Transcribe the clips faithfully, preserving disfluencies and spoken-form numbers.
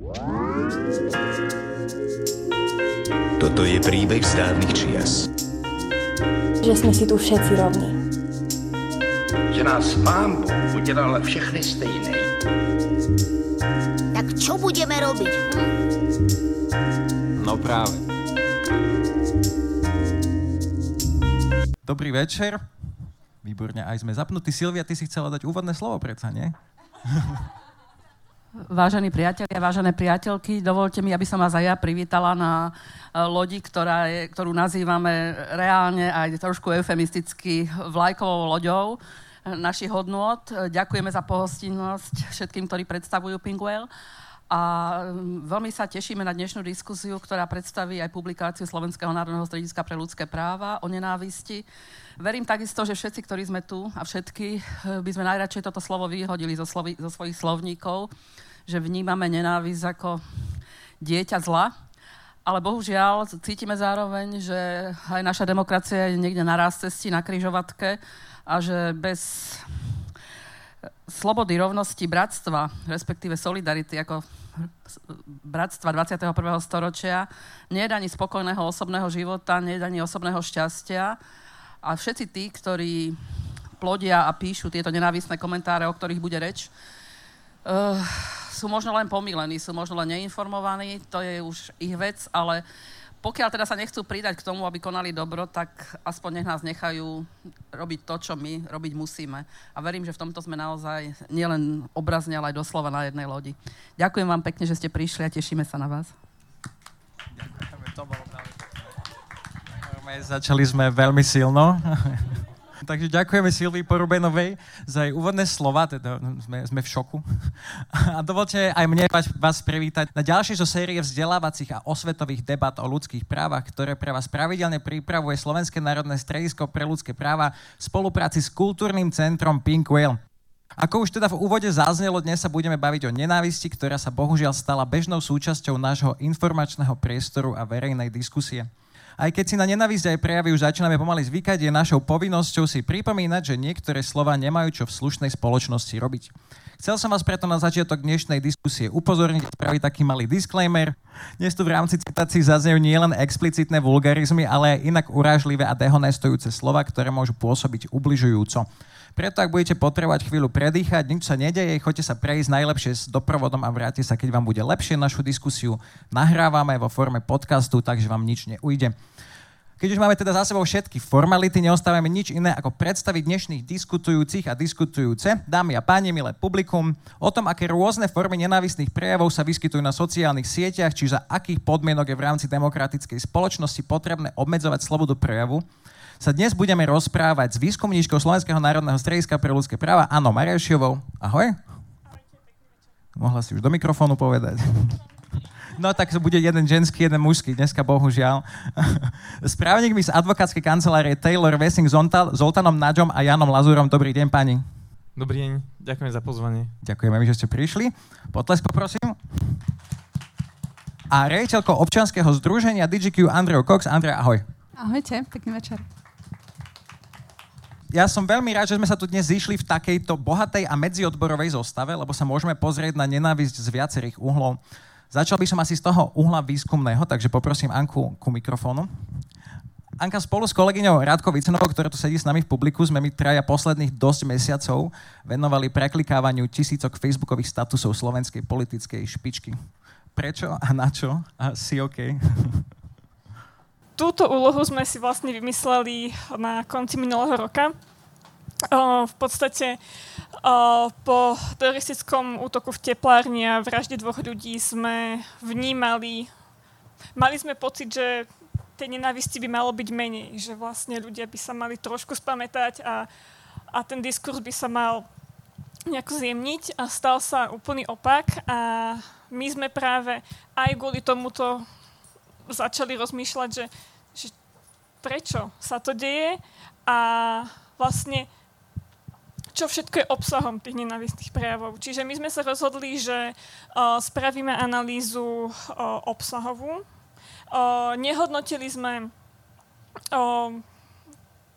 Toto je príbeh z dávnych čias. Že sme si tu všetci rovní. Že nás Pán Boh udělal všechny stejné. Tak čo budeme robiť? Hm? No práve. Dobrý večer. Výborne, aj sme zapnutí. Silvia, ty si chcela dať úvodné slovo predsa, nie? Vážení priatelia, vážené priateľky, dovolte mi, aby som vás aj ja privítala na lodi, ktorá je, ktorú nazývame reálne aj trošku eufemisticky vlajkovou loďou našich hodnôt. Ďakujeme za pohostinnosť všetkým, ktorí predstavujú Pink Whale. A veľmi sa tešíme na dnešnú diskusiu, ktorá predstaví aj publikáciu Slovenského národného strediska pre ľudské práva o nenávisti. Verím takisto, že všetci, ktorí sme tu a všetky, by sme najradšej toto slovo vyhodili zo, slovi, zo svojich slovníkov, že vnímame nenávisť ako dieťa zla, ale bohužiaľ cítime zároveň, že aj naša demokracia je niekde na ráz cesti, na križovatke a že bez slobody, rovnosti, bratstva, respektíve solidarity ako bratstva dvadsiateho prvého storočia nie je ani spokojného osobného života, nie je ani osobného šťastia a všetci tí, ktorí plodia a píšu tieto nenávistné komentáre, o ktorých bude reč, uh, sú možno len pomýlení, sú možno len neinformovaní, to je už ich vec, ale pokiaľ teda sa nechcú pridať k tomu, aby konali dobro, tak aspoň nech nás nechajú robiť to, čo my robiť musíme. A verím, že v tomto sme naozaj nielen obrazne, ale aj doslova na jednej lodi. Ďakujem vám pekne, že ste prišli a tešíme sa na vás. Ďakujeme, to bolo veľmi. Začali sme veľmi silno. Takže ďakujeme Silvii Porubenovej za jej úvodné slova, teda sme, sme v šoku. A dovolte aj mne vás, vás privítať na ďalšej zo série vzdelávacích a osvetových debat o ľudských právach, ktoré pre vás pravidelne pripravuje Slovenské národné stredisko pre ľudské práva v spolupráci s kultúrnym centrom Pink Whale. Ako už teda v úvode zaznelo, dnes sa budeme baviť o nenávisti, ktorá sa bohužiaľ stala bežnou súčasťou nášho informačného priestoru a verejnej diskusie. Aj keď si na nenávisť aj prejavy už začíname pomaly zvykať, je našou povinnosťou si pripomínať, že niektoré slová nemajú čo v slušnej spoločnosti robiť. Chcel som vás preto na začiatok dnešnej diskusie upozorniť a spraviť taký malý disclaimer. Dnes tu v rámci citácií zaznejú nielen explicitné vulgarizmy, ale aj inak urážlivé a dehonestujúce slova, ktoré môžu pôsobiť ubližujúco. Preto, ak budete potrebovať chvíľu predýchať, nič sa nedeje, choďte sa prejsť najlepšie s doprovodom a vráte sa, keď vám bude lepšie. Našu diskusiu nahrávame vo forme podcastu, takže vám nič neujde. Keď už máme teda za sebou všetky formality, neostávame nič iné, ako predstaviť dnešných diskutujúcich a diskutujúce, dámy a páni, milé publikum, o tom, aké rôzne formy nenávistných prejavov sa vyskytujú na sociálnych sieťach, či za akých podmienok je v rámci demokratickej spoločnosti potrebné obmedzovať slobodu prejavu, sa dnes budeme rozprávať s výskumníčkou Slovenského národného strediska pre ľudské práva Annou Marjašiovou. Ahoj. Mohla si už do mikrofónu povedať. No tak bude jeden ženský, jeden mužský, dneska bohužiaľ. S právnikmi z advokátskej kancelárie Taylor Wessing Zoltánom Nadžom a Janom Lazurom. Dobrý deň, pani. Dobrý deň, ďakujem za pozvanie. Ďakujeme, že ste prišli. Potlesk poprosím. A riaditeľkou občianskeho združenia dé gé kú Andrea Cox. Andrea, ahoj. Ahojte, pekný večer. Ja som veľmi rád, že sme sa tu dnes zišli v takejto bohatej a medziodborovej zostave, lebo sa môžeme pozrieť na nenávisť z viacerých uhlov. Začal by som asi z toho uhla výskumného, takže poprosím Anku ku mikrofónu. Anka, spolu s kolegyňou Rádkou Vicenovou, ktorá tu sedí s nami v publiku, sme my traja posledných dosť mesiacov venovali preklikávaniu tisícok facebookových statusov slovenskej politickej špičky. Prečo a na čo? A si OK? Túto úlohu sme si vlastne vymysleli na konci minulého roka. O, v podstate o, po teroristickom útoku v teplárni a vražde dvoch ľudí sme vnímali, mali sme pocit, že tej nenávisti by malo byť menej, že vlastne ľudia by sa mali trošku spamätať a, a ten diskurs by sa mal nejako zjemniť a stal sa úplný opak a my sme práve aj kvôli tomuto začali rozmýšľať, že, že prečo sa to deje a vlastne čo všetko je obsahom tých nenávistných prejavov. Čiže my sme sa rozhodli, že uh, spravíme analýzu uh, obsahovú. Uh, nehodnotili sme uh,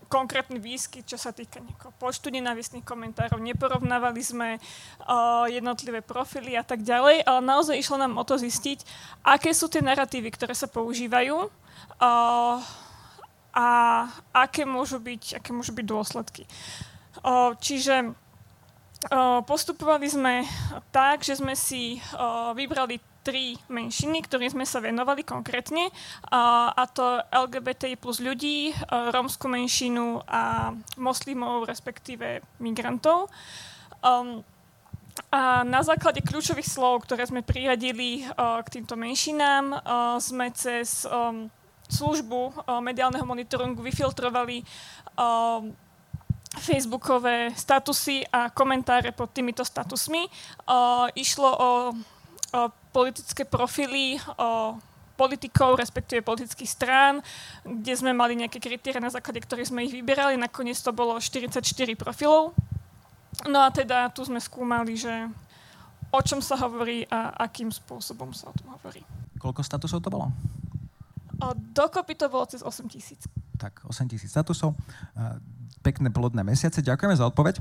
konkrétny výskyt, čo sa týka nejakého počtu nenávistných komentárov. Neporovnávali sme uh, jednotlivé profily a tak ďalej, ale naozaj išlo nám o to zistiť, aké sú tie narratívy, ktoré sa používajú uh, a aké môžu byť, aké môžu byť dôsledky. Uh, čiže uh, postupovali sme tak, že sme si uh, vybrali tri menšiny, ktorým sme sa venovali konkrétne, a, a to el gé bé té í plus ľudí, rómsku menšinu a moslimov, respektíve migrantov. Um, a na základe kľúčových slov, ktoré sme priradili uh, k týmto menšinám, uh, sme cez um, službu uh, mediálneho monitoringu vyfiltrovali uh, facebookové statusy a komentáre pod týmito statusmi. Uh, išlo o O politické profily o politikov, respektíve politických strán, kde sme mali nejaké kritéria, na základe ktorých sme ich vyberali. Nakoniec to bolo štyridsaťštyri profilov. No a teda tu sme skúmali, že o čom sa hovorí a akým spôsobom sa o tom hovorí. Koľko statusov to bolo? O, dokopy to bolo cez osem tisíc. Tak, osem tisíc statusov. Pekné plodné mesiace. Ďakujeme za odpoveď.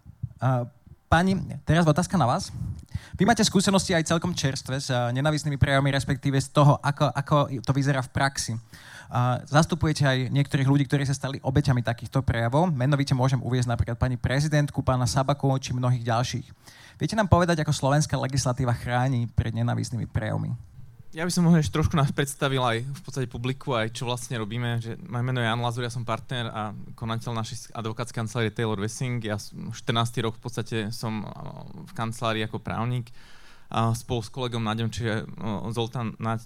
Pani, teraz otázka na vás. Vy máte skúsenosti aj celkom čerstvé s nenávistnými prejavmi, respektíve z toho, ako, ako to vyzerá v praxi. Zastupujete aj niektorých ľudí, ktorí sa stali obeťami takýchto prejavov. Menovite môžem uviesť napríklad pani prezidentku, pána Sabaku či mnohých ďalších. Viete nám povedať, ako slovenská legislatíva chráni pred nenávistnými prejavmi? Ja by som možno ešte trošku nás predstavil aj v podstate publiku, aj čo vlastne robíme. Že moje meno je Jan Lazur, ja som partner a konateľ našej advokátskej kancelárie Taylor Wessing. Ja štrnásty rok v podstate som v kancelárii ako právnik. A spolu s kolegom Naďom, čiže Zoltán Naď,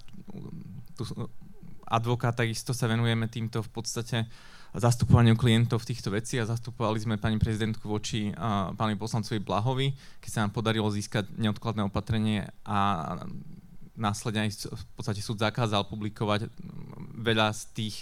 advokát, takisto sa venujeme týmto v podstate zastupovaniu klientov v týchto veciach a zastupovali sme pani prezidentku voči uh, pánovi poslancovi Blahovi, keď sa nám podarilo získať neodkladné opatrenie a následne aj v podstate súd zakázal publikovať veľa z tých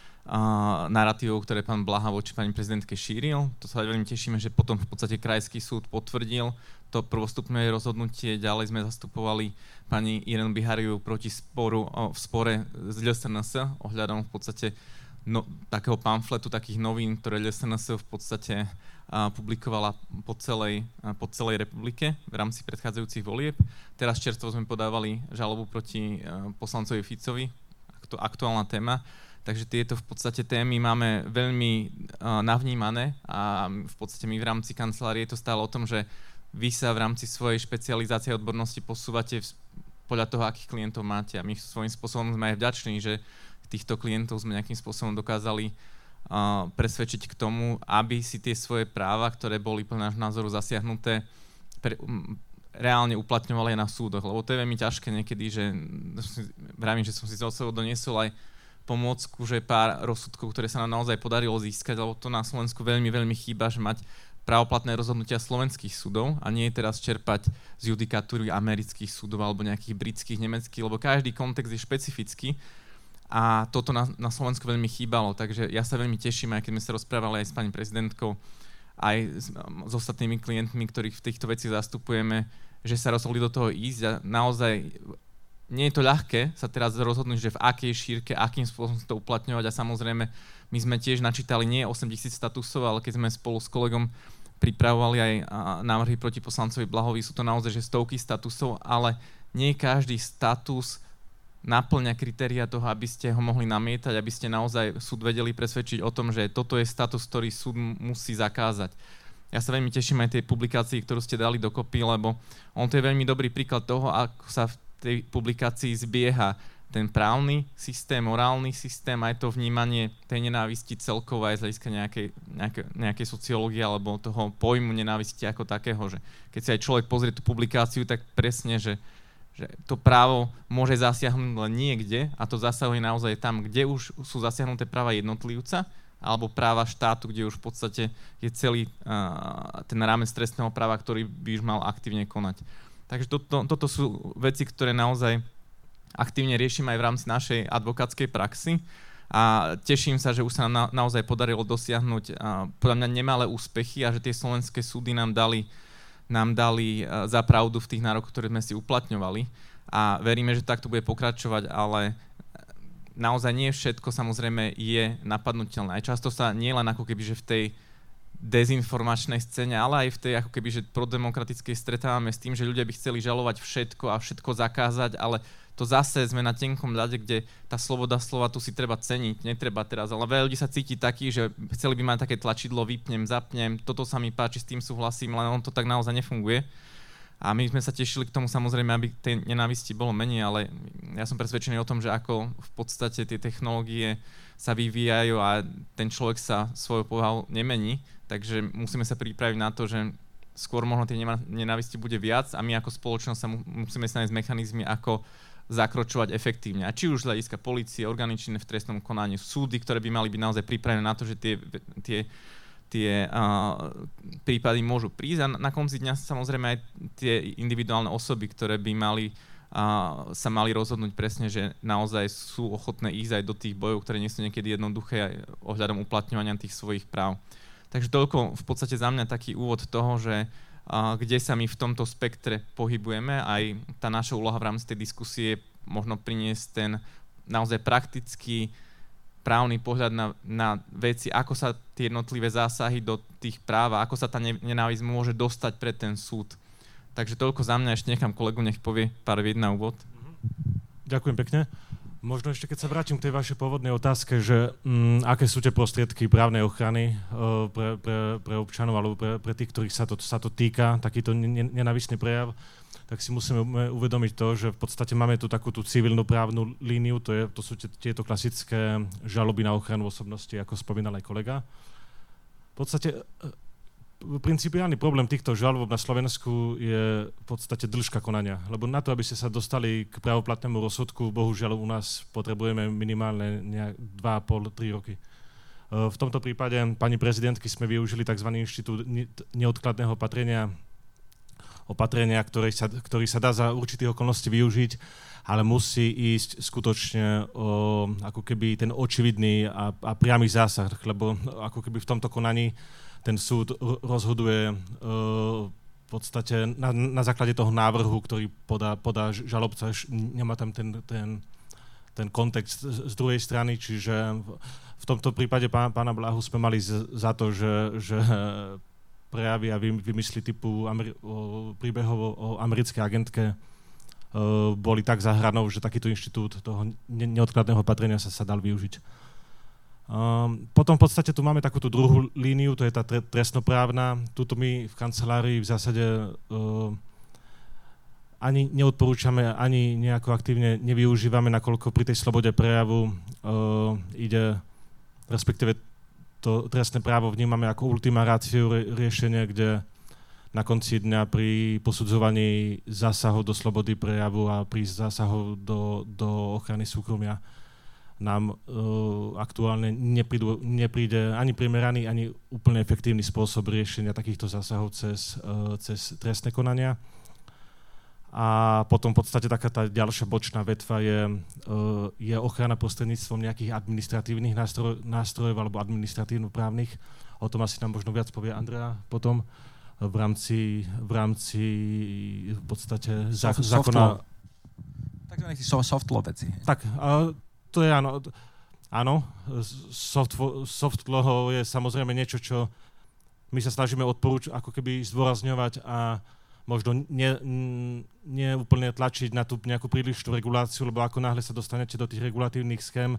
uh, narratívov, ktoré pán Blaha voči pani prezidentke šíril. To sa veľmi tešíme, že potom v podstate krajský súd potvrdil to prvostupné rozhodnutie. Ďalej sme zastupovali pani Irenu Bihariu proti sporu, uh, v spore z el es en es ohľadom v podstate no, takého pamfletu, takých novín, ktoré el es en es v podstate uh, publikovala po celej, uh, po celej republike v rámci predchádzajúcich volieb. Teraz čerstvo sme podávali žalobu proti uh, poslancovi Ficovi, aktu- aktuálna téma. Takže tieto v podstate témy máme veľmi uh, navnímané a v podstate my v rámci kancelárie je to stále o tom, že vy sa v rámci svojej špecializácie a odbornosti posúvate v, podľa toho, akých klientov máte. A my svojím spôsobom sme aj vďační, že týchto klientov sme nejakým spôsobom dokázali uh, presvedčiť k tomu, aby si tie svoje práva, ktoré boli podľa nášho názoru zasiahnuté, pre, um, reálne uplatňovali aj na súdoch. Lebo to je veľmi ťažké niekedy, že vravím, že som si za sebou doniesol aj pomôcku, že pár rozsudkov, ktoré sa nám naozaj podarilo získať, lebo to na Slovensku veľmi, veľmi chýba, že mať právoplatné rozhodnutia slovenských súdov a nie je teraz čerpať z judikatúry amerických súdov alebo nejakých britských, nemeckých, lebo každý kontext je špecifický. A toto na, na Slovensku veľmi chýbalo, takže ja sa veľmi teším, aj keď sme sa rozprávali aj s pani prezidentkou, aj s, s ostatnými klientmi, ktorých v týchto veciach zastupujeme, že sa rozhodli do toho ísť a naozaj nie je to ľahké sa teraz rozhodnúť, že v akej šírke, akým spôsobom to uplatňovať a samozrejme my sme tiež načítali nie osemtisíc statusov, ale keď sme spolu s kolegom pripravovali aj návrhy proti poslancovi Blahovi, sú to naozaj že stovky statusov, ale nie každý status naplňa kritéria toho, aby ste ho mohli namietať, aby ste naozaj súd vedeli presvedčiť o tom, že toto je status, ktorý súd musí zakázať. Ja sa veľmi teším aj tej publikácii, ktorú ste dali dokopy, lebo on to je veľmi dobrý príklad toho, ako sa v tej publikácii zbieha ten právny systém, morálny systém, aj to vnímanie tej nenávisti celkovo aj z hľadiska nejakej, nejakej, nejakej sociológie alebo toho pojmu nenávisti ako takého, že keď si aj človek pozrie tú publikáciu, tak presne, že že to právo môže zasiahnuť len niekde a to zasahuje naozaj tam, kde už sú zasiahnuté práva jednotlivca alebo práva štátu, kde už v podstate je celý uh, ten rámec trestného práva, ktorý by už mal aktívne konať. Takže to, to, toto sú veci, ktoré naozaj aktívne riešime aj v rámci našej advokátskej praxi a teším sa, že už sa nám na, naozaj podarilo dosiahnuť uh, podľa mňa nemalé úspechy a že tie slovenské súdy nám dali nám dali za pravdu v tých nárokoch, ktoré sme si uplatňovali a veríme, že takto bude pokračovať, ale naozaj nie všetko samozrejme je napadnutelné. Aj často sa nie len ako keby, že v tej dezinformačnej scéne, ale aj v tej ako keby, že prodemokratickej stretávame s tým, že ľudia by chceli žalovať všetko a všetko zakázať, ale to zase sme na tenkom ľade, kde tá sloboda slova tu si treba ceniť, netreba teraz, ale veľa ľudí sa cíti taký, že chceli by mať také tlačidlo, vypnem, zapnem, toto sa mi páči, s tým súhlasím, len on to tak naozaj nefunguje. A my sme sa tešili k tomu samozrejme, aby tej nenávisti bolo menej, ale ja som presvedčený o tom, že ako v podstate tie technológie sa vyvíjajú a ten človek sa svojou povahou nemení, takže musíme sa pripraviť na to, že skôr možno tej nenávisti bude viac a my ako spoločnosť sa musíme nájsť mechanizmy, ako zakročovať efektívne. A či už z hľadiska polície, orgány činné v trestnom konaní, súdy, ktoré by mali byť naozaj pripravené na to, že tie, tie, tie uh, prípady môžu prísť. A na konci dňa samozrejme aj tie individuálne osoby, ktoré by mali, uh, sa mali rozhodnúť presne, že naozaj sú ochotné ísť aj do tých bojov, ktoré nie sú niekedy jednoduché aj ohľadom uplatňovania tých svojich práv. Takže toľko v podstate za mňa taký úvod toho, že Uh, kde sa my v tomto spektre pohybujeme. Aj tá naša úloha v rámci tej diskusie možno priniesť ten naozaj praktický právny pohľad na, na veci, ako sa tie jednotlivé zásahy do tých práv a ako sa tá nenávisť môže dostať pred ten súd. Takže toľko za mňa, ešte nechám kolegu, nech povie pár vied na úvod. Ďakujem pekne. Možno ešte keď sa vrátim k tej vašej pôvodnej otázke, že um, aké sú tie prostriedky právnej ochrany uh, pre, pre, pre občanov alebo pre, pre tých, ktorých sa to, sa to týka, takýto nenávistný prejav, tak si musíme uvedomiť to, že v podstate máme tu takú tú civilnú právnu líniu, to, je, to sú tieto klasické žaloby na ochranu osobnosti, ako spomínal aj kolega. V podstate principiálny problém týchto žalob na Slovensku je v podstate dĺžka konania, lebo na to, aby ste sa dostali k právoplatnému rozsudku, bohužiaľ u nás potrebujeme minimálne dva a pol až tri roky. V tomto prípade pani prezidentky sme využili tzv. Inštitút neodkladného opatrenia, opatrenia, ktorý sa, ktorý sa dá za určitých okolností využiť, ale musí ísť skutočne o ako keby ten očividný a, a priamy zásah, lebo ako keby v tomto konaní ten súd rozhoduje uh, v podstate na, na základe toho návrhu, ktorý podá, podá žalobca, nemá tam ten, ten, ten kontext z, z druhej strany, čiže v tomto prípade pán, pána Blahu sme mali z, za to, že, že prejavy a vymysly typu Ameri- o, príbehov o americkej agentke uh, boli tak za hranou, že takýto inštitút toho ne- neodkladného opatrenia sa, sa dal využiť. Um, potom v podstate tu máme takúto druhú líniu, to je tá tre- trestnoprávna. Tuto my v kancelárii v zásade uh, ani neodporúčame, ani nejako aktívne nevyužívame, nakoľko pri tej slobode prejavu uh, ide, respektíve to trestné právo vnímame ako ultima ratio rie- riešenie, kde na konci dňa pri posudzovaní zásahov do slobody prejavu a pri zásahov do, do ochrany súkromia nám uh, aktuálne neprídu, nepríde ani primeraný, ani úplne efektívny spôsob riešenia takýchto zásahov cez, uh, cez trestné konania. A potom v podstate taká tá ďalšia bočná vetva je, uh, je ochrana prostredníctvom nejakých administratívnych nástroj, nástrojov alebo administratívno-právnych. O tom asi nám možno viac povie Andrea potom v rámci, v rámci v podstate zá, soft, zákona... Takzvaných soft law veci. Tak, uh, to je áno, áno, soft, soft law je samozrejme niečo, čo my sa snažíme odporúčať, ako keby zdôrazňovať a možno nie, nie úplne tlačiť na tú nejakú prílišnú reguláciu, lebo ako náhle sa dostanete do tých regulatívnych schém,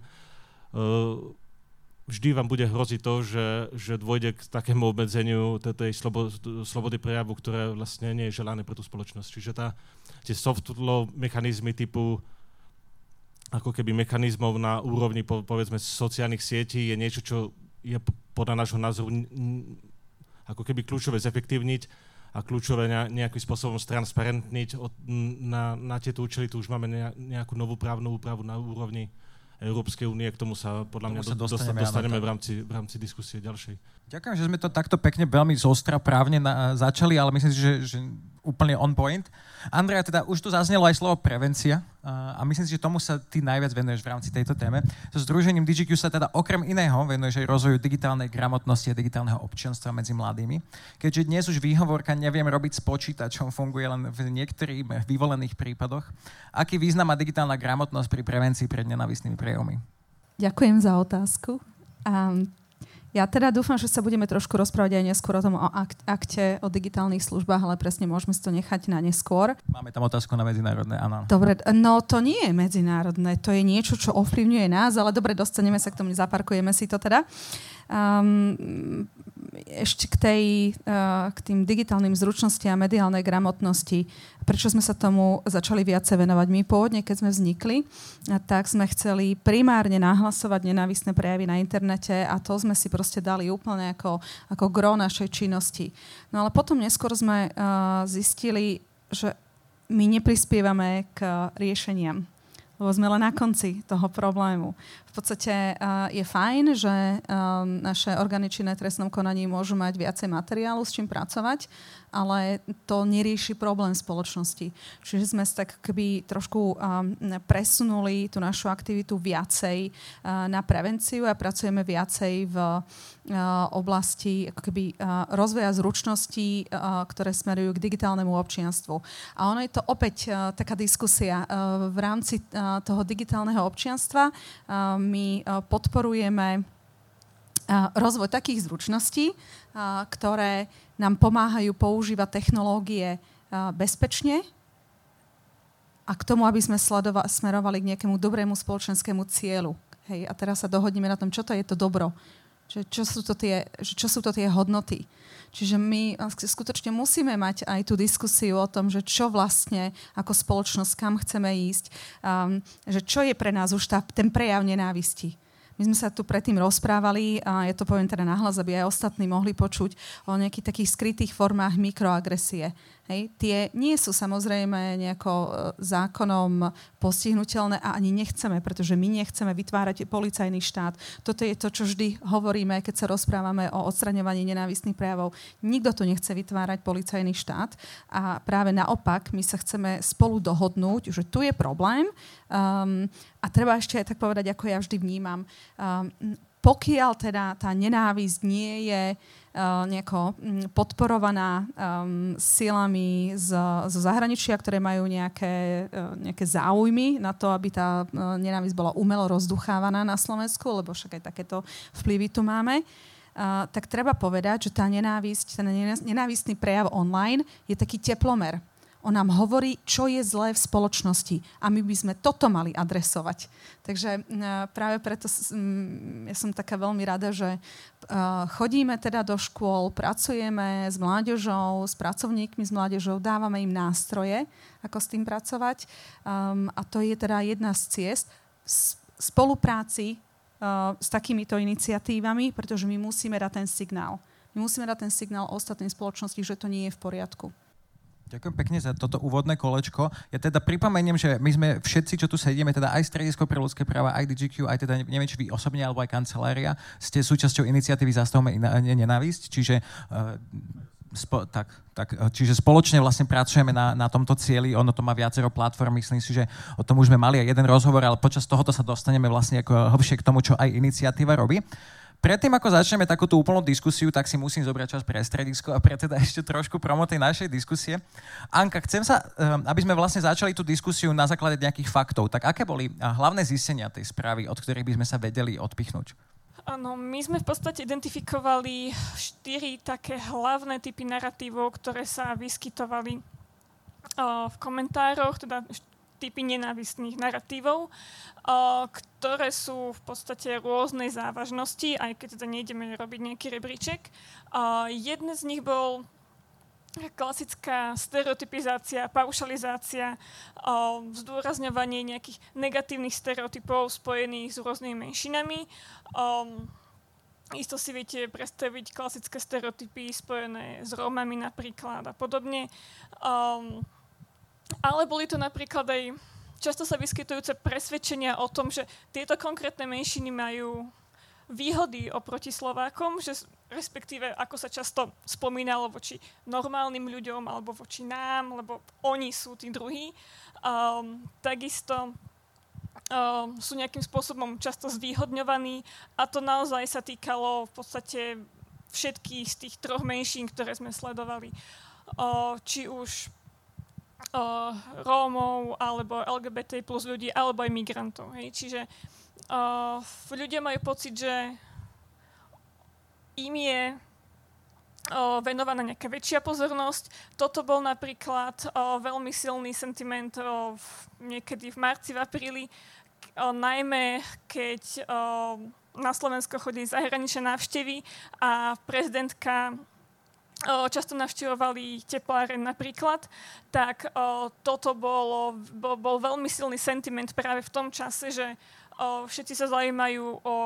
vždy vám bude hroziť to, že, že dôjde k takému obmedzeniu tej slobo, slobody prejavu, ktoré vlastne nie je želané pre tú spoločnosť. Čiže tá, tie soft law mechanizmy typu ako keby mechanizmov na úrovni, po, povedzme, sociálnych sietí je niečo, čo je podľa nášho názoru ako keby kľúčové zefektívniť a kľúčové nejakým spôsobom stransparentniť. Od, na, na tieto účely tu už máme nejakú novú právnu úpravu na úrovni Európskej únie, k tomu sa podľa mňa do, dostaneme, dostaneme v rámci, v rámci diskusie ďalšej. Ďakujem, že sme to takto pekne veľmi zostra právne na, začali, ale myslím si, že, že úplne on point. Andrea, teda už tu zaznelo aj slovo prevencia a myslím si, že tomu sa ty najviac venuješ v rámci tejto téme. So združením dé gé kú sa teda okrem iného venuješ aj rozvoju digitálnej gramotnosti a digitálneho občianstva medzi mladými. Keďže dnes už výhovorka neviem robiť s počítačom, funguje len v niektorých vyvolených prípadoch. Aký význam má digitálna gramotnosť pri prevencii pred nenávistnými prejavmi? Ďakujem za otázku. Um, Ja teda dúfam, že sa budeme trošku rozprávať aj neskôr o tom o akte o digitálnych službách, ale presne môžeme si to nechať na neskôr. Máme tam otázku na medzinárodné, áno. Dobre, no to nie je medzinárodné, to je niečo, čo ovplyvňuje nás, ale dobre, dostaneme sa k tomu, zaparkujeme si to teda. Um, ešte k, tej, uh, k tým digitálnym zručnostiam a mediálnej gramotnosti, prečo sme sa tomu začali viacej venovať. My pôvodne, keď sme vznikli, tak sme chceli primárne nahlasovať nenávistné prejavy na internete a to sme si proste dali úplne ako, ako gro našej činnosti. No ale potom neskôr sme uh, zistili, že my neprispievame k riešeniam, lebo sme len na konci toho problému. V podstate uh, je fajn, že um, naše orgány činné v trestnom konaní môžu mať viacej materiálu, s čím pracovať, ale to nerieši problém spoločnosti. Čiže sme sa tak keby trošku um, presunuli tú našu aktivitu viacej uh, na prevenciu a pracujeme viacej v uh, oblasti ako keby, uh, rozvoja zručností, uh, ktoré smerujú k digitálnemu občianstvu. A ono je to opäť uh, taká diskusia. Uh, v rámci uh, toho digitálneho občianstva uh, my uh, podporujeme uh, rozvoj takých zručností, uh, ktoré nám pomáhajú používať technológie uh, bezpečne a k tomu, aby sme sledova- smerovali k nejakému dobrému spoločenskému cieľu. Hej, a teraz sa dohodneme na tom, čo to je to dobro. Čo, čo, sú to tie, čo sú to tie hodnoty. Čiže my skutočne musíme mať aj tú diskusiu o tom, že čo vlastne ako spoločnosť, kam chceme ísť, um, že čo je pre nás už tá, ten prejav nenávisti. My sme sa tu predtým rozprávali, a ja to poviem teda nahlas, aby aj ostatní mohli počuť o nejakých takých skrytých formách mikroagresie. Hej. Tie nie sú samozrejme nejako zákonom postihnuteľné a ani nechceme, pretože my nechceme vytvárať policajný štát. Toto je to, čo vždy hovoríme, keď sa rozprávame o odstraňovaní nenávistných prejavov. Nikto tu nechce vytvárať policajný štát a práve naopak my sa chceme spolu dohodnúť, že tu je problém um, a treba ešte aj tak povedať, ako ja vždy vnímam. Um, pokiaľ teda tá nenávisť nie je uh, nejako podporovaná um, silami z, zo zahraničia, ktoré majú nejaké, uh, nejaké záujmy na to, aby tá uh, nenávisť bola umelo rozduchávaná na Slovensku, lebo však aj takéto vplyvy tu máme, uh, tak treba povedať, že tá nenávisť, ten nenávistný prejav online je taký teplomer. On nám hovorí, čo je zlé v spoločnosti a my by sme toto mali adresovať. Takže práve preto ja som taká veľmi rada, že chodíme teda do škôl, pracujeme s mládežou, s pracovníkmi s mládežou, dávame im nástroje, ako s tým pracovať. Um, a to je teda jedna z ciest spolupráci uh, s takýmito iniciatívami, pretože my musíme dať ten signál. My musíme dať ten signál ostatným spoločnosti, že to nie je v poriadku. Ďakujem pekne za toto úvodné kolečko. Ja teda pripomeniem, že my sme všetci, čo tu sedíme, teda aj Stredisko pre ľudské práva, aj dé gé kú, aj teda neviem, či vy osobne, alebo aj kancelária, ste súčasťou iniciatívy Zastavme nenávisť, čiže, uh, spo, tak, tak, čiže spoločne vlastne pracujeme na, na tomto cieli, ono to má viacero platform, myslím si, že o tom už sme mali aj jeden rozhovor, ale počas tohoto sa dostaneme vlastne ako hlbšie k tomu, čo aj iniciatíva robí. Predtým, ako začneme takúto úplnú diskusiu, tak si musím zobrať čas pre stredisko a pre teda ešte trošku promo tej našej diskusie. Anka, chcem sa, aby sme vlastne začali tú diskusiu na základe nejakých faktov. Tak aké boli hlavné zistenia tej správy, od ktorých by sme sa vedeli odpichnúť? Áno, my sme v podstate identifikovali štyri také hlavné typy naratívov, ktoré sa vyskytovali uh, v komentároch, teda typy nenávistných naratívov, uh, ktoré sú v podstate rôznej závažnosti, aj keď teda nejdeme robiť nejaký rebríček. Uh, jeden z nich bol klasická stereotypizácia, paušalizácia, uh, zdôrazňovanie nejakých negatívnych stereotypov spojených s rôznymi menšinami. Um, isto si viete predstaviť klasické stereotypy spojené s Rómami napríklad a podobne. Um, Ale boli to napríklad aj často sa vyskytujúce presvedčenia o tom, že tieto konkrétne menšiny majú výhody oproti Slovákom, že respektíve ako sa často spomínalo voči normálnym ľuďom alebo voči nám, lebo oni sú tí druhí. Um, takisto um, sú nejakým spôsobom často zvýhodňovaní a to naozaj sa týkalo v podstate všetkých z tých troch menšín, ktoré sme sledovali. Uh, či už uh, Rómov, alebo el gé bé té plus ľudí, alebo aj migrantov. Hej. Čiže uh, ľudia majú pocit, že im je uh, venovaná nejaká väčšia pozornosť. Toto bol napríklad uh, veľmi silný sentiment uh, v, niekedy v marci, v apríli, uh, najmä keď uh, na Slovensko chodí zahraničné návštevy a prezidentka uh, často navštevovali tepláreň napríklad, tak uh, toto bolo, bol, bol veľmi silný sentiment práve v tom čase, že uh, všetci sa zaujímajú o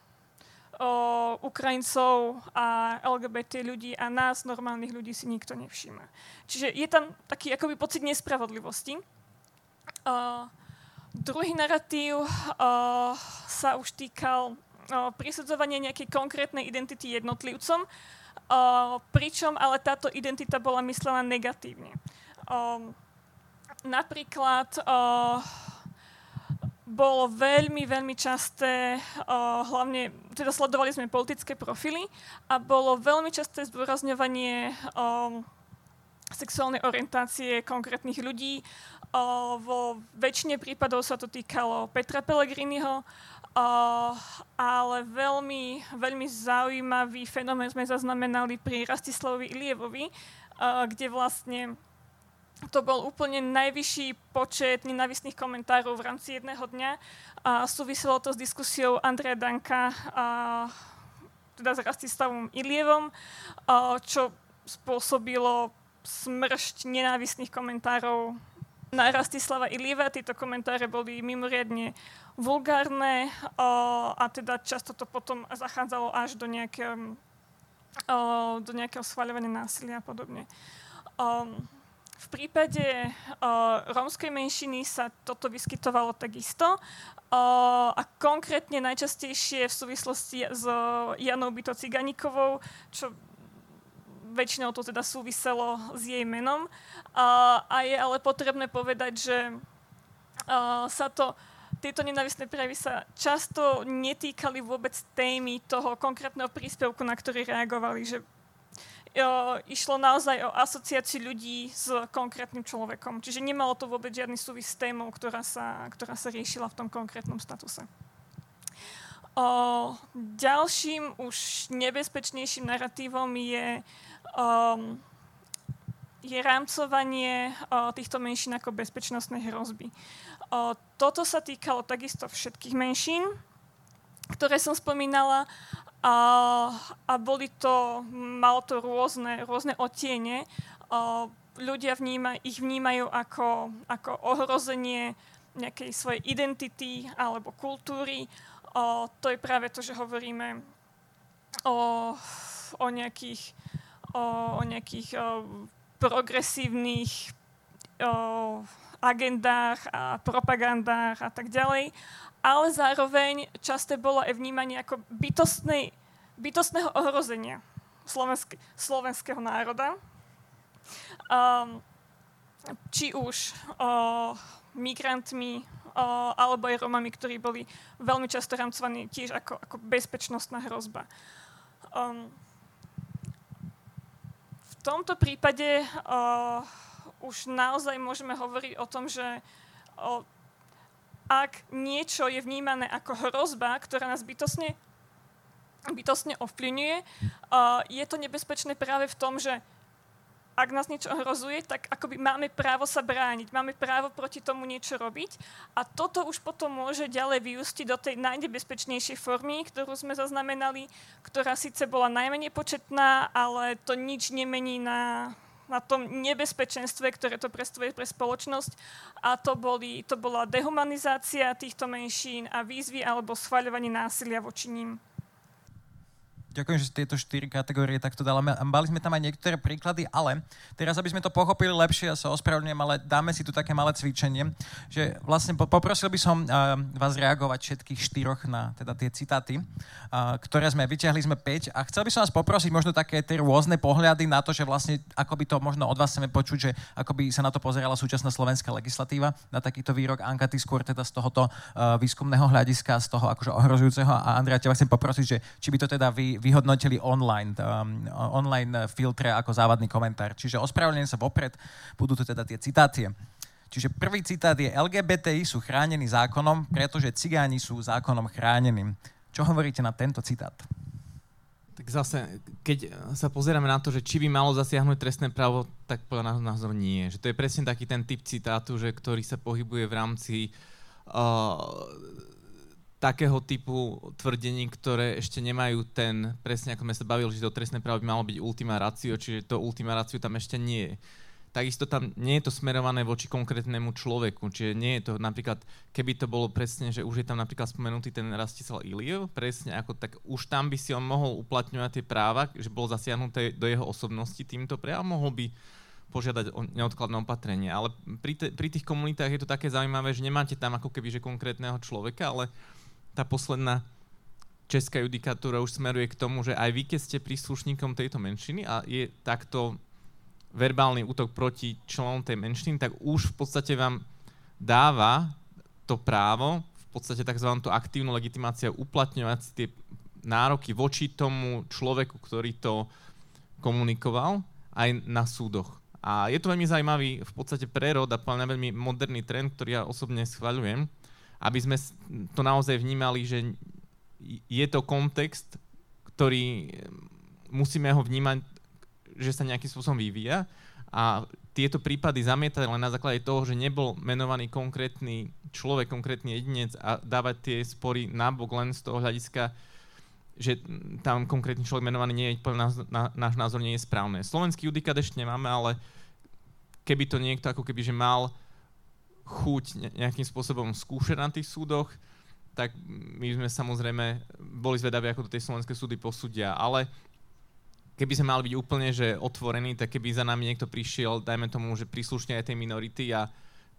o Ukrajincov a el gé bé té ľudí a nás, normálnych ľudí, si nikto nevšíma. Čiže je tam taký akoby pocit nespravodlivosti. Uh, druhý narratív uh, sa už týkal uh, prisudzovania nejakej konkrétnej identity jednotlivcom, uh, pričom ale táto identita bola myslená negatívne. Uh, napríklad uh, bolo veľmi, veľmi časté, uh, hlavne, teda sledovali sme politické profily a bolo veľmi časté zdôrazňovanie um, sexuálnej orientácie konkrétnych ľudí. Uh, vo väčšine prípadov sa to týkalo Petra Pellegriniho, uh, ale veľmi, veľmi zaujímavý fenomén sme zaznamenali pri Rastislavovi Ilievovi, uh, kde vlastne to bol úplne najvyšší počet nenávistných komentárov v rámci jedného dňa a súviselo to s diskusiou Andreja Danka, a, teda s Rastislavom Ilievom, a, čo spôsobilo smršť nenávistných komentárov na Rastislava Ilieva. Tieto komentáre boli mimoriadne vulgárne a, a teda často to potom zachádzalo až do nejakého, a, do nejakého schvaľovania násilia a podobne. A, V prípade uh, rómskej menšiny sa toto vyskytovalo takisto uh, a konkrétne najčastejšie v súvislosti s uh, Janou Byto Ciganíkovou, čo väčšinou to teda súviselo s jej menom. Uh, a je ale potrebné povedať, že uh, sa to, tieto nenávistné prejavy sa často netýkali vôbec témy toho konkrétneho príspevku, na ktorý reagovali, že Jo, išlo naozaj o asociáciu ľudí s konkrétnym človekom. Čiže nemalo to vôbec žiadny súvis s témou, ktorá sa, ktorá sa riešila v tom konkrétnom statuse. O, ďalším už nebezpečnejším naratívom je, um, je rámcovanie o, týchto menšín ako bezpečnostnej hrozby. O, toto sa týkalo takisto všetkých menšín, ktoré som spomínala, A, a boli to, malo to rôzne, rôzne odtiene. A ľudia vníma, ich vnímajú ako, ako ohrozenie nejakej svojej identity alebo kultúry. A to je práve to, že hovoríme o, o nejakých, o, o nejakých o, progresívnych o, agendách a propagandách a tak ďalej. Ale zároveň časté bolo aj vnímanie ako bytostnej, bytostného ohrozenia slovenské, slovenského národa. Um, či už uh, migrantmi uh, alebo aj Romami, ktorí boli veľmi často rámcovaní tiež ako, ako bezpečnostná hrozba. Um, v tomto prípade uh, už naozaj môžeme hovoriť o tom, že uh, ak niečo je vnímané ako hrozba, ktorá nás bytostne, bytostne ovplyvňuje, uh, je to nebezpečné práve v tom, že ak nás niečo ohrozuje, tak akoby máme právo sa brániť, máme právo proti tomu niečo robiť a toto už potom môže ďalej vyústiť do tej najnebezpečnejšej formy, ktorú sme zaznamenali, ktorá síce bola najmenej početná, ale to nič nemení na... na tom nebezpečenstve, ktoré to predstavuje pre spoločnosť. A to, boli, to bola dehumanizácia týchto menšín a výzvy alebo schvaľovanie násilia voči ním. Ďakujem, že tieto štyri kategórie takto dala. Mali sme tam aj niektoré príklady, ale teraz, aby sme to pochopili lepšie, ja sa ospravedlňujem, ale dáme si tu také malé cvičenie, že vlastne poprosil by som uh, vás reagovať všetkých štyroch na teda tie citáty, uh, ktoré sme vyťahli, sme päť a chcel by som vás poprosiť možno také tie rôzne pohľady na to, že vlastne ako by to možno od vás chceme počuť, že ako by sa na to pozerala súčasná slovenská legislatíva, na takýto výrok. Anka, ty skôr teda z tohoto uh, výskumného hľadiska, z toho akože ohrozujúceho a Andrea, teba chcem poprosiť, že či by to teda vy vyhodnotili online, um, online filtre ako závadný komentár. Čiže ospravedlňujem sa vopred, budú to teda tie citácie. Čiže prvý citát je: el gé bé té í sú chránení zákonom, pretože cigáni sú zákonom chráneným. Čo hovoríte na tento citát? Tak zase, keď sa pozeráme na to, že či by malo zasiahnuť trestné právo, tak podľa nás názor nie. Že to je presne taký ten typ citátu, že ktorý sa pohybuje v rámci uh, takého typu tvrdení, ktoré ešte nemajú ten, presne ako sme sa bavili, že to trestné právo by malo byť ultima ratio, čiže to ultima ratio tam ešte nie je. Takisto tam nie je to smerované voči konkrétnemu človeku, čiže nie je to napríklad, keby to bolo presne, že už je tam napríklad spomenutý ten Rastislav Iliev, presne ako tak už tam by si on mohol uplatňovať tie práva, že bolo zasiahnuté do jeho osobnosti týmto prejavom, mohol by požiadať o neodkladné opatrenie. Ale pri, te, pri tých komunitách je to také zaujímavé, že nemáte tam ako keby že konkrétneho človeka, ale tá posledná česká judikatúra už smeruje k tomu, že aj vy, keď ste príslušníkom tejto menšiny a je takto verbálny útok proti členom tej menšiny, tak už v podstate vám dáva to právo, v podstate tzv. Aktívnu legitimáciu uplatňovať si tie nároky voči tomu človeku, ktorý to komunikoval, aj na súdoch. A je to veľmi zaujímavý v podstate prerod a veľmi moderný trend, ktorý ja osobne schvaľujem, aby sme to naozaj vnímali, že je to kontext, ktorý musíme ho vnímať, že sa nejakým spôsobom vyvíja a tieto prípady zamietať len na základe toho, že nebol menovaný konkrétny človek, konkrétny jedinec a dávať tie spory nabok len z toho hľadiska, že tam konkrétny človek menovaný nie je, náš, náš názor nie je správne. Slovenský judikát ešte nemáme, ale keby to niekto ako keby, že mal chuť nejakým spôsobom skúšať na tých súdoch, tak my sme samozrejme boli zvedaví, ako to tie slovenské súdy posúdia. Ale keby sme mali byť úplne že otvorení, tak keby za nami niekto prišiel, dajme tomu, že príslušne aj tej minority a,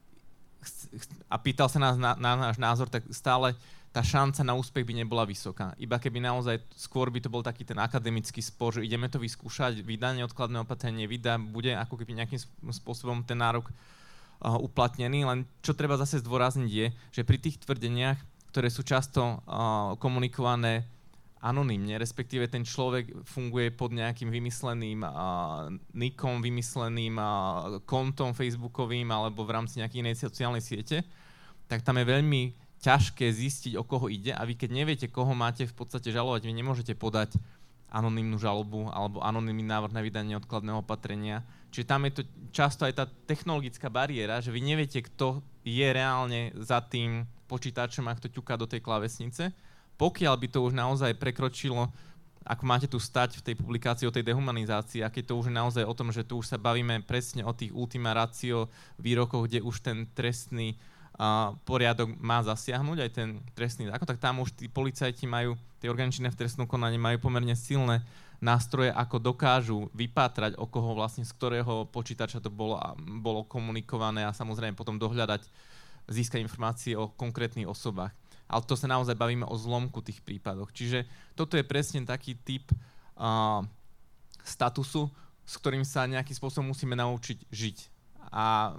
a pýtal sa nás na, na náš názor, tak stále tá šanca na úspech by nebola vysoká. Iba keby naozaj skôr by to bol taký ten akademický spor, že ideme to vyskúšať, vydá neodkladné opatrenie, vydá, bude ako keby nejakým spôsobom ten nárok uh, uplatnený. Len čo treba zase zdôrazniť je, že pri tých tvrdeniach, ktoré sú často uh, komunikované anonymne, respektíve ten človek funguje pod nejakým vymysleným uh, nikom, vymysleným uh, kontom facebookovým alebo v rámci nejakej inej sociálnej siete, tak tam je veľmi ťažké zistiť, o koho ide a vy keď neviete, koho máte v podstate žalovať, vy nemôžete podať anonymnú žalobu alebo anonymný návrh na vydanie odkladného opatrenia. Čiže tam je to často aj tá technologická bariéra, že vy neviete, kto je reálne za tým počítačom a kto ťuká do tej klávesnice. Pokiaľ by to už naozaj prekročilo, ako máte tu stať v tej publikácii o tej dehumanizácii, a keď to už je naozaj o tom, že tu už sa bavíme presne o tých ultima ratio výrokoch, kde už ten trestný uh, poriadok má zasiahnuť, aj ten trestný zákon, tak tam už tí policajti majú, tie orgány činné v trestnom konaní majú pomerne silné nástroje, ako dokážu vypátrať, o koho vlastne, z ktorého počítača to bolo, bolo komunikované a samozrejme potom dohľadať, získať informácie o konkrétnych osobách. Ale to sa naozaj bavíme o zlomku tých prípadoch. Čiže toto je presne taký typ uh, statusu, s ktorým sa nejakým spôsobom musíme naučiť žiť. A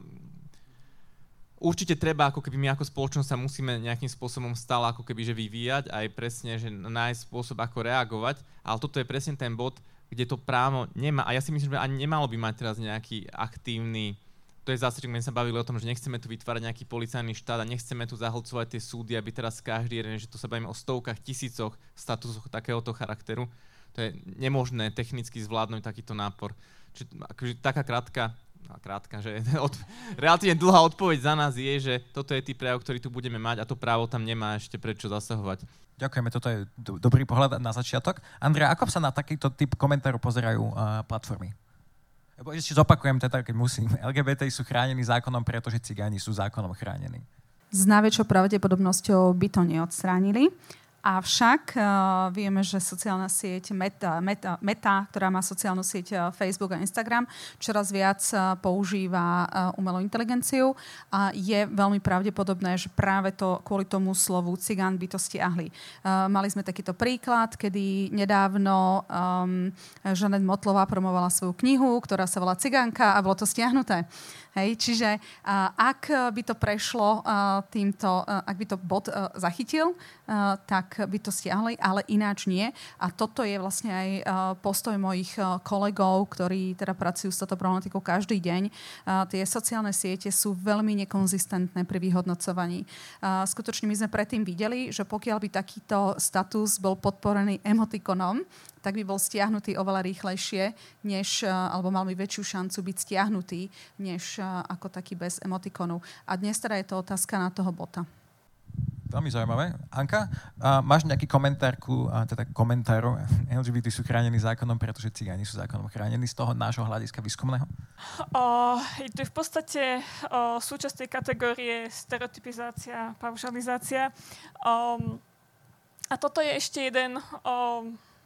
určite treba, ako keby my ako spoločnosť sa musíme nejakým spôsobom stále ako keby že vyvíjať, aj presne, že nájsť spôsob, ako reagovať. Ale toto je presne ten bod, kde to právo nemá. A ja si myslím, že ani nemalo by mať teraz nejaký aktívny. To je zase, keď sa bavili o tom, že nechceme tu vytvárať nejaký policajný štát a nechceme tu zahlcovať tie súdy, aby teraz každý jeden, že tu sa bavíme o stovkách, tisícoch statusoch takéhoto charakteru. To je nemožné technicky zvládnuť takýto nápor. Čiže akože taká krátka, krátka, že od, relatívne dlhá odpoveď za nás je, že toto je typ prejav, ktorý tu budeme mať a to právo tam nemá ešte prečo zasahovať. Ďakujeme, toto je do, dobrý pohľad na začiatok. Andrea, ako sa na takýto typ komentáru pozerajú uh, platformy? Ešte zopakujem teda, keď musím. el gé bé té sú chránení zákonom, pretože cigáni sú zákonom chránení. S najväčšou pravdepodobnosťou by to neodstránili. Avšak uh, vieme, že sociálna sieť Meta, Meta, Meta, ktorá má sociálnu sieť uh, Facebook a Instagram, čoraz viac uh, používa uh, umelú inteligenciu a je veľmi pravdepodobné, že práve to kvôli tomu slovu cigán by to stiahli. Uh, mali sme takýto príklad, kedy nedávno um, Žanet Motlová promovala svoju knihu, ktorá sa volá Cigánka a bolo to stiahnuté. Hej, čiže uh, ak by to prešlo uh, týmto, uh, ak by to bot uh, zachytil, uh, tak by to stiahli, ale ináč nie. A toto je vlastne aj uh, postoj mojich uh, kolegov, ktorí teda pracujú s touto problematikou každý deň. Uh, tie sociálne siete sú veľmi nekonzistentné pri vyhodnocovaní. Uh, skutočne my sme predtým videli, že pokiaľ by takýto status bol podporený emotikonom, tak by bol stiahnutý oveľa rýchlejšie, než, alebo mal by väčšiu šancu byť stiahnutý, než ako taký bez emotikonu. A dnes teda je to otázka na toho bota. Veľmi zaujímavé. Anka, a máš nejaký komentár ku, a teda komentáru? el gé bé té sú chránení zákonom, pretože cigáni sú zákonom chránení z toho nášho hľadiska výskumného? O, je to v podstate o, súčasť tej kategórie stereotypizácia, paušalizácia. O, a toto je ešte jeden... O,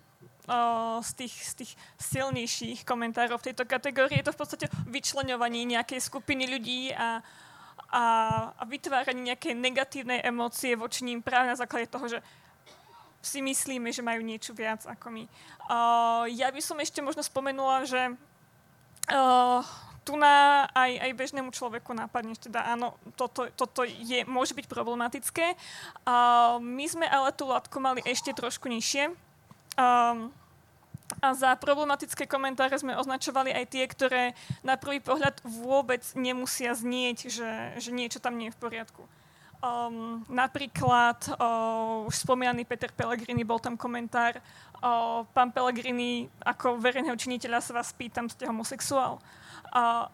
z tých, z tých silnejších komentárov v tejto kategórii. Je to v podstate vyčleňovanie nejakej skupiny ľudí a, a, a vytváranie nejakej negatívnej emócie voči ním práve na základe toho, že si myslíme, že majú niečo viac ako my. Uh, ja by som ešte možno spomenula, že uh, tu na aj, aj bežnému človeku nápadne, že teda áno, toto, toto je, môže byť problematické. Uh, my sme ale tú latku mali ešte trošku nižšie. Um, a za problematické komentáre sme označovali aj tie, ktoré na prvý pohľad vôbec nemusia znieť, že, že niečo tam nie je v poriadku. Um, napríklad uh, už spomínaný Peter Pellegrini, bol tam komentár: uh, pán Pellegrini, ako verejného činiteľa sa vás pýtam, ste homosexuál. Uh,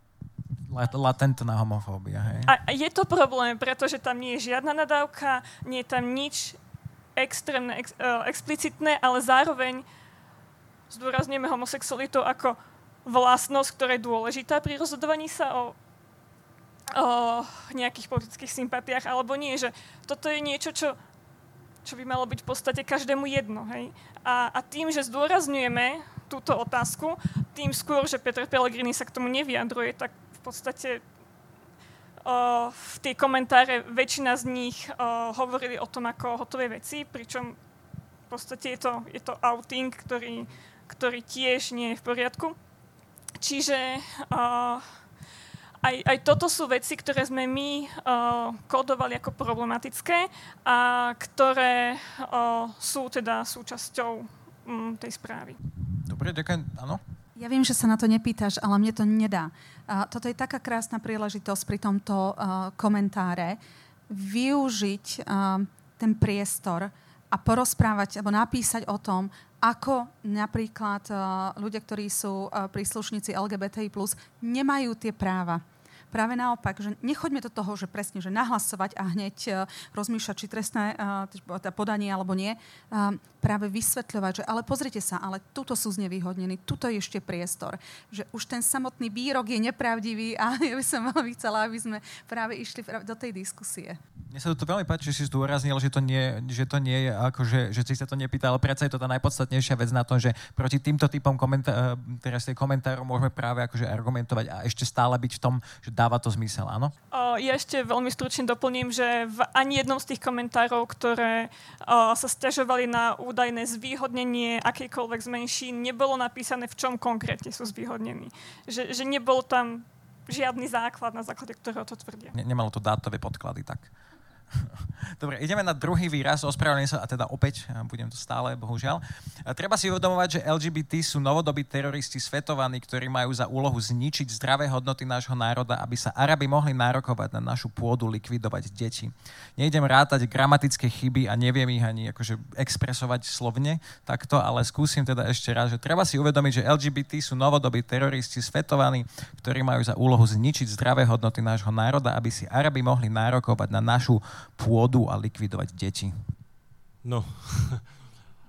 Latentná homofóbia, hej? A je to problém, pretože tam nie je žiadna nadávka, nie je tam nič extrémne, ex, uh, explicitné, ale zároveň zdôrazňujeme homosexualitu ako vlastnosť, ktorá je dôležitá pri rozhodovaní sa o, o nejakých politických sympatiách, alebo nie, že toto je niečo, čo, čo by malo byť v podstate každému jedno. Hej? A, a tým, že zdôrazňujeme túto otázku, tým skôr, že Peter Pellegrini sa k tomu nevyjadruje, tak v podstate Uh, v tie komentáre väčšina z nich uh, hovorili o tom ako o hotovej veci, pričom v podstate je to, je to outing, ktorý, ktorý tiež nie je v poriadku. Čiže uh, aj, aj toto sú veci, ktoré sme my uh, kódovali ako problematické a ktoré uh, sú teda súčasťou um, tej správy. Dobre, ďakujem. Áno? Ja viem, že sa na to nepýtaš, ale mne to nedá. Uh, toto je taká krásna príležitosť pri tomto uh, komentáre využiť uh, ten priestor a porozprávať alebo napísať o tom, ako napríklad uh, ľudia, ktorí sú uh, príslušníci el gé bé té í plus, nemajú tie práva. Práve naopak, že nechoďme do toho, že presne, že nahlasovať a hneď uh, rozmýšľať, či trestné uh, podanie alebo nie. Uh, práve vysvetľovať, že ale pozrite sa, ale tuto sú znevýhodnení, tuto je ešte priestor. Že už ten samotný výrok je nepravdivý a ja by som veľmi chcela, aby sme práve išli do tej diskusie. Mne sa to veľmi páči, že si zdôraznil, že to nie, že to nie je ako, že, že si sa to nepýta, ale predsa je to tá najpodstatnejšia vec na tom, že proti týmto typom komentá- teraz tej komentárov môžeme práve akože argumentovať a ešte stále byť v tom, že dáva to zmysel, áno? O, ja ešte veľmi stručne doplním, že v ani jednom z tých komentárov, ktoré o, sa sťažovali na údajné zvýhodnenie akejkoľvek z menšín, nebolo napísané, v čom konkrétne sú zvýhodnení. Že, že nebol tam žiadny základ, na základe ktorého to tvrdia. Ne- nemalo to dátové podklady, tak. Dobre, ideme na druhý výraz, ospravedlňujem sa, a teda opäť, budem to stále, bohužiaľ. A treba si uvedomovať, že el gé bé té sú novodobí teroristi svetovaní, ktorí majú za úlohu zničiť zdravé hodnoty nášho národa, aby sa Arabi mohli nárokovať na našu pôdu, likvidovať deti. Nejdem rátať gramatické chyby a neviem ich ani akože expresovať slovne takto, ale skúsim teda ešte raz, že treba si uvedomiť, že el gé bé té sú novodobí teroristi svetovaní, ktorí majú za úlohu zničiť zdravé hodnoty nášho národa, aby si Arabi mohli nárokovať na našu pôdu a likvidovať deti. No.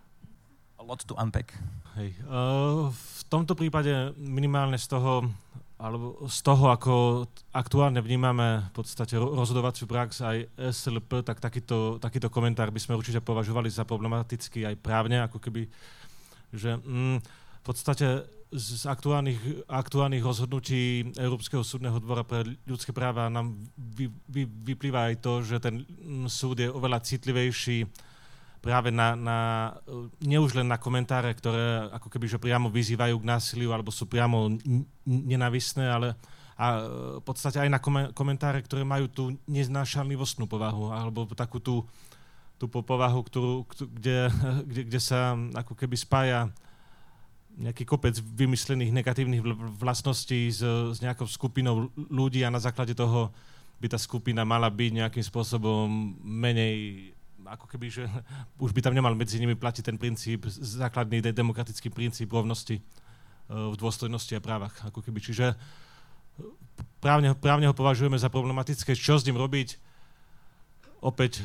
A lot to unpack. Hej. Uh, v tomto prípade minimálne z toho alebo z toho, ako aktuálne vnímame v podstate rozhodovaciu prax aj es el pé, tak takýto, takýto komentár by sme určite považovali za problematický aj právne, ako keby, že mm, v podstate z aktuálnych, aktuálnych rozhodnutí Európskeho súdneho dvora pre ľudské práva nám vy, vy, vyplýva aj to, že ten súd je oveľa citlivejší práve na, na, nie už len na komentáre, ktoré ako keby že priamo vyzývajú k násiliu alebo sú priamo nenávistné, ale a v podstate aj na komentáre, ktoré majú tú neznášanlivostnú povahu alebo takú tú, tú povahu, ktorú, kde, kde, kde sa ako keby spája nejaký kopec vymyslených negatívnych vlastností s, s nejakou skupinou ľudí a na základe toho by tá skupina mala byť nejakým spôsobom menej, ako keby, že už by tam nemal medzi nimi platiť ten princíp, základný demokratický princíp rovnosti v dôstojnosti a právach. Ako keby. Čiže právne, právne ho považujeme za problematické. Čo s ním robiť? Opäť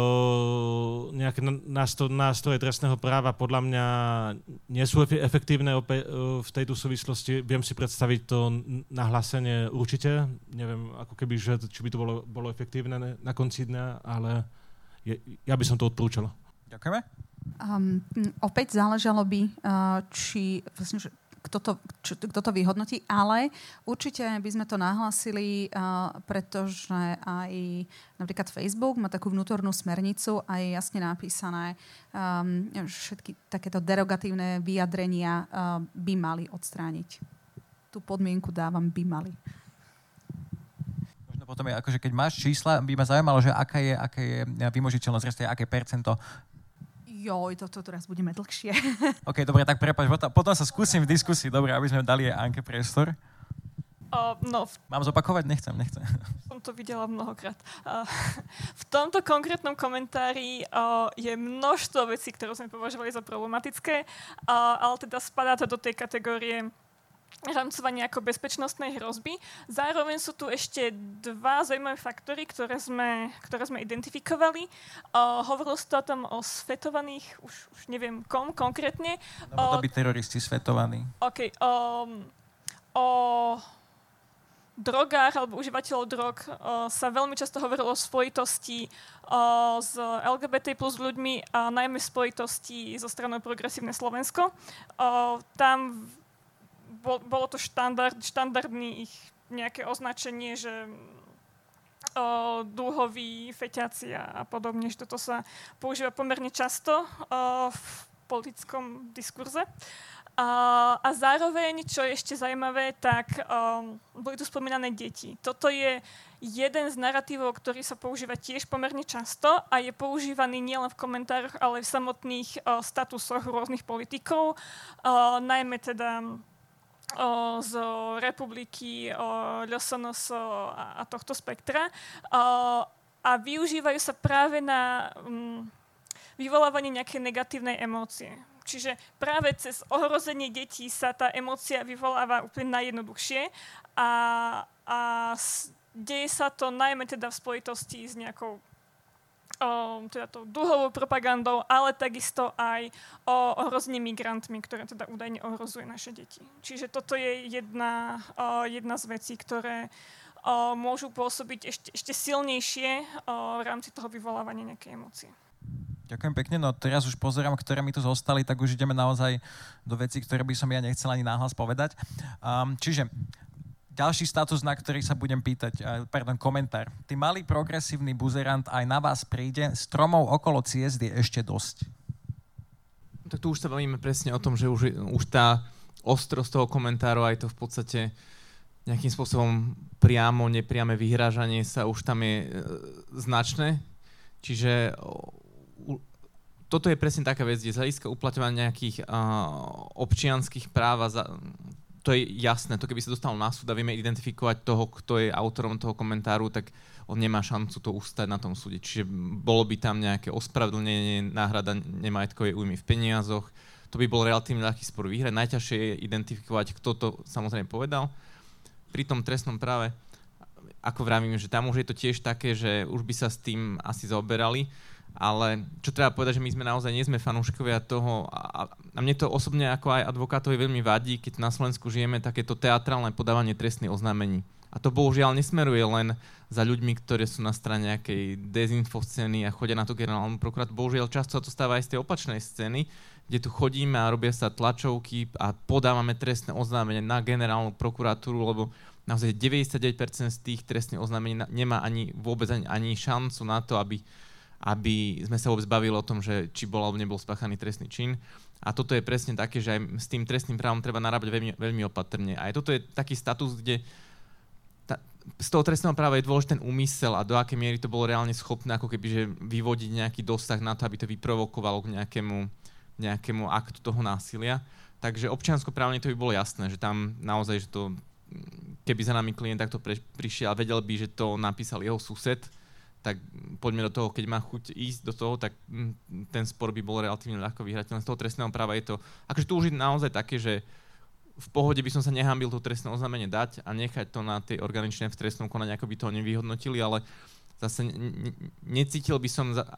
uh, nejaké nástroje trestného práva podľa mňa nie sú efektívne opäť, uh, v tejto súvislosti. Viem si predstaviť to nahlásenie určite. Neviem, ako keby, že, či by to bolo, bolo efektívne na konci dňa, ale je, ja by som to odporúčal. Ďakujeme. Um, opäť záležalo by, uh, či vlastne, že kto to, čo, kto to vyhodnotí, ale určite by sme to nahlásili, uh, pretože aj napríklad Facebook má takú vnútornú smernicu a je jasne napísané, um, všetky takéto derogatívne vyjadrenia uh, by mali odstrániť. Tú podmienku dávam by mali. Možno potom je, akože keď máš čísla, by ma zaujímalo, že aká je, aká je vymožiteľnosť, respektíve aké percento. Joj, toto teraz budeme dlhšie. OK, dobre, tak prepáč, potom sa skúsim v diskusii, dobre, aby sme dali aj Anke priestor. Uh, no, v... Mám zopakovať? Nechcem, nechcem. Som to videla mnohokrát. Uh, v tomto konkrétnom komentári uh, je množstvo vecí, ktoré sme považovali za problematické, uh, ale teda spadá to do tej kategórie rámcovania ako bezpečnostnej hrozby. Zároveň sú tu ešte dva zaujímavé faktory, ktoré sme, ktoré sme identifikovali. Uh, hovorilo sa o tom o svetovaných, už, už neviem kom konkrétne. No, to by teroristi svetovaní. OK. Um, o drogách alebo užívateľov drog uh, sa veľmi často hovorilo o spojitosti uh, s el gé bé té plus ľuďmi a najmä spojitosti so stranou Progresívne Slovensko. Uh, tam bolo to štandard, štandardný ich nejaké označenie, že o, dúhoví, feťaci a podobne, že toto sa používa pomerne často o, v politickom diskurze. A, a zároveň, čo je ešte zaujímavé, tak o, boli tu spomínané deti. Toto je jeden z narratívov, ktorý sa používa tiež pomerne často a je používaný nielen v komentároch, ale v samotných o, statusoch rôznych politikov, o, najmä teda O, z republiky, el es en es a, a tohto spektra. O, a využívajú sa práve na um, vyvolávanie nejakej negatívnej emócie. Čiže práve cez ohrozenie detí sa tá emócia vyvoláva úplne najjednoduchšie a, a s, deje sa to najmä teda v spojitosti s nejakou O, teda tou dúhovou propagandou, ale takisto aj o ohrození migrantmi, ktoré teda údajne ohrozuje naše deti. Čiže toto je jedna, o, jedna z vecí, ktoré o, môžu pôsobiť ešte, ešte silnejšie o, v rámci toho vyvolávania nejakej emócie. Ďakujem pekne, no teraz už pozerám, ktoré mi tu zostali, tak už ideme naozaj do vecí, ktoré by som ja nechcel ani náhlas povedať. Um, čiže ďalší status, na ktorý sa budem pýtať, pardon, komentár. Ty malý progresívny buzerant, aj na vás príde, stromov okolo ciest je ešte dosť. Tak tu už sa bavíme presne o tom, že už, už tá ostrosť toho komentáru, aj to v podstate nejakým spôsobom priamo, nepriame vyhrážanie sa už tam je e, značné. Čiže o, toto je presne taká vec, kde z hľadiska uplatňovania nejakých a, občianskych práv a za, to je jasné, to keby sa dostalo na súd a vieme identifikovať toho, kto je autorom toho komentáru, tak on nemá šancu to ustať na tom súde. Čiže bolo by tam nejaké ospravedlnenie, náhrada nemajetkovej újmy v peniazoch. To by bol relatívne ľahký spor vyhrať. Najťažšie je identifikovať, kto to samozrejme povedal. Pri tom trestnom práve ako vravím, že tam už je to tiež také, že už by sa s tým asi zaoberali, ale čo treba povedať, že my sme naozaj nie sme fanúškovia toho a, a mne to osobne ako aj advokátovi veľmi vadí, keď na Slovensku žijeme takéto teatrálne podávanie trestných oznámení. A to bohužiaľ nesmeruje len za ľuďmi, ktorí sú na strane nejakej dezinfoscény a chodia na tú generálnu prokuratúru. Bohužiaľ často sa to stáva aj z tej opačnej scény, kde tu chodíme a robia sa tlačovky a podávame trestné oznámenie na generálnu prokuratúru, lebo naozaj deväťdesiatdeväť percent z tých trestných oznámení nemá ani vôbec ani, ani šancu na to, aby, aby sme sa vôbec bavili o tom, že či bol alebo nebol spáchaný trestný čin. A toto je presne také, že aj s tým trestným právom treba narábať veľmi, veľmi opatrne. A aj toto je taký status, kde ta, z toho trestného práva je dôležitý ten úmysel a do akej miery to bolo reálne schopné ako keby, že vyvodiť nejaký dosah na to, aby to vyprovokovalo k nejakému, nejakému aktu toho násilia. Takže občianskoprávne to by bolo jasné, že tam naozaj, že to, keby za nami klient takto pre, prišiel a vedel by, že to napísal jeho sused, tak poďme do toho, keď má chuť ísť do toho, tak ten spor by bol relatívne ľahko vyhrateľný. Z toho trestného práva je to, akože tu už je naozaj také, že v pohode by som sa nehambil to trestné oznámenie dať a nechať to na tej organičnej v trestnom konaní, ako by to nevyhodnotili, ale zase ne- necítil by som za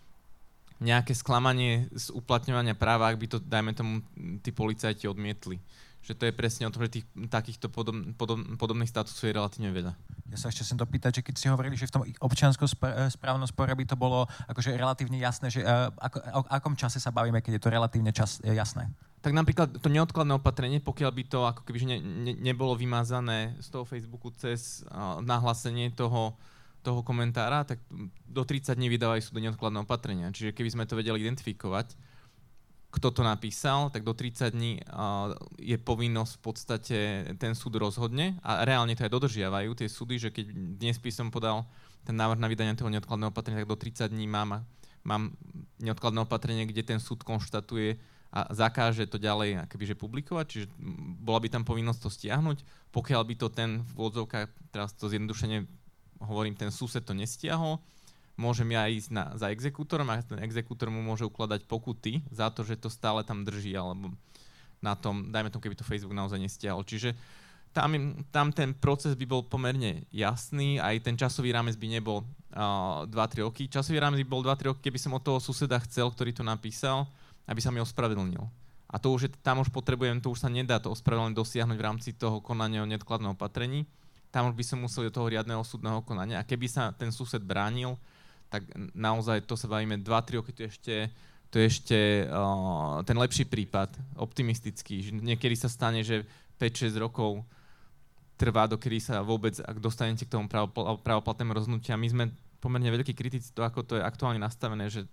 nejaké sklamanie z uplatňovania práva, ak by to, dajme tomu, tí policajti odmietli. Že to je presne o tom, že tých takýchto podob, podob, podobných statusov je relatívne veľa. Ja sa ešte chcem dopýtať, že keď si hovorili, že v tom občiansko-správnom spore by to bolo akože relatívne jasné, že uh, ako, o akom čase sa bavíme, keď je to relatívne čas, jasné? Tak napríklad to neodkladné opatrenie, pokiaľ by to ako keby že ne, ne, nebolo vymazané z toho Facebooku cez uh, nahlásenie toho, toho komentára, tak do tridsať dní vydávajú súdy neodkladné opatrenia. Čiže keby sme to vedeli identifikovať, kto to napísal, tak do tridsať dní uh, je povinnosť v podstate ten súd rozhodne a reálne to aj dodržiavajú tie súdy, že keď dnes by som podal ten návrh na vydanie toho neodkladného opatrenia, tak do tridsať dní mám, mám neodkladné opatrenie, kde ten súd konštatuje a zakáže to ďalej akobyže publikovať, čiže bola by tam povinnosť to stiahnuť, pokiaľ by to ten v odzovkách, teraz to zjednodušene hovorím, ten sused to nestiahol, môžem ja ísť na, za exekútorom a ten exekútor mu môže ukladať pokuty za to, že to stále tam drží, alebo na tom, dajme tomu, keby to Facebook naozaj nestiahol. Čiže tam, tam ten proces by bol pomerne jasný, aj ten časový rámec by nebol uh, dva tri roky. Časový rámec by bol dva tri roky, keby som od toho suseda chcel, ktorý to napísal, aby sa mi ospravedlnil. A to už je, tam už potrebujem, to už sa nedá to ospravedlnenie dosiahnuť v rámci toho konania o neodkladnom opatrení. Tam už by som musel do toho riadneho súdneho konania. A keby sa ten sused bránil, tak naozaj to sa bavíme dva tri roky, to je ešte, to je ešte uh, ten lepší prípad, optimistický. Že niekedy sa stane, že päť šesť rokov trvá, dokedy sa vôbec, ak dostanete k tomu právoplatnému rozhodnutiu. My sme pomerne veľkí kritici to, ako to je aktuálne nastavené, že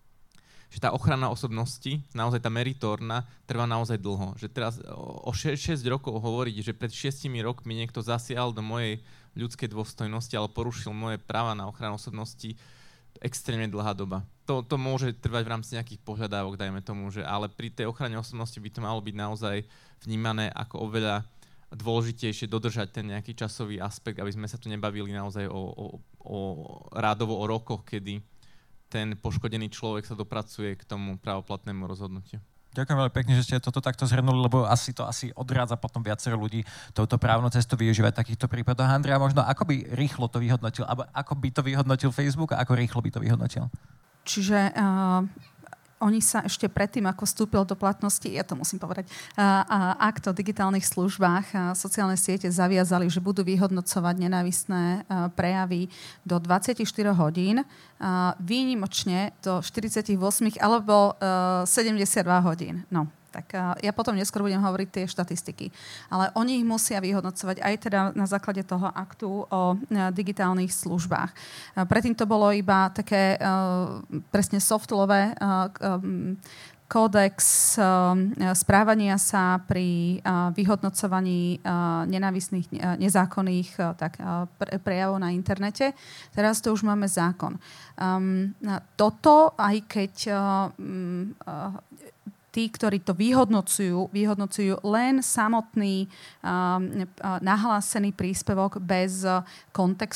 že tá ochrana osobnosti, naozaj tá meritórna, trvá naozaj dlho. Že teraz o šesť rokov hovoriť, že pred šiestimi rokmi niekto zasiahol do mojej ľudskej dôstojnosti, ale porušil moje práva na ochranu osobnosti, extrémne dlhá doba. To, to môže trvať v rámci nejakých požiadavok, dajme tomu, že ale pri tej ochrane osobnosti by to malo byť naozaj vnímané ako oveľa dôležitejšie dodržať ten nejaký časový aspekt, aby sme sa tu nebavili naozaj o, o, o rádovo o rokoch, kedy ten poškodený človek sa dopracuje k tomu právoplatnému rozhodnutiu. Ďakujem veľmi pekne, že ste toto takto zhrnuli, lebo asi to asi odrádza potom viacero ľudí touto právnou cestou využívať takýchto prípadoch. Andrea, možno ako by rýchlo to vyhodnotil, alebo ako by to vyhodnotil Facebook a ako rýchlo by to vyhodnotil? Čiže uh, oni sa ešte predtým, ako vstúpil do platnosti, ja to musím povedať, uh, uh, akt o digitálnych službách, uh, sociálne siete zaviazali, že budú vyhodnocovať nenávistné uh, prejavy do dvadsaťštyri hodín, uh, výnimočne do štyridsaťosem alebo uh, sedemdesiatdva hodín. No. Tak ja potom neskôr budem hovoriť tie štatistiky. Ale oni ich musia vyhodnocovať aj teda na základe toho aktu o digitálnych službách. Predtým to bolo iba také uh, presne software uh, um, kódex uh, správania sa pri uh, vyhodnocovaní uh, nenávistných, uh, nezákonných uh, tak, uh, pre, prejavov na internete. Teraz to už máme zákon. Um, toto, aj keď uh, um, uh, tí, ktorí to vyhodnocujú, vyhodnocujú len samotný um, nahlásený príspevok bez uh, kontextu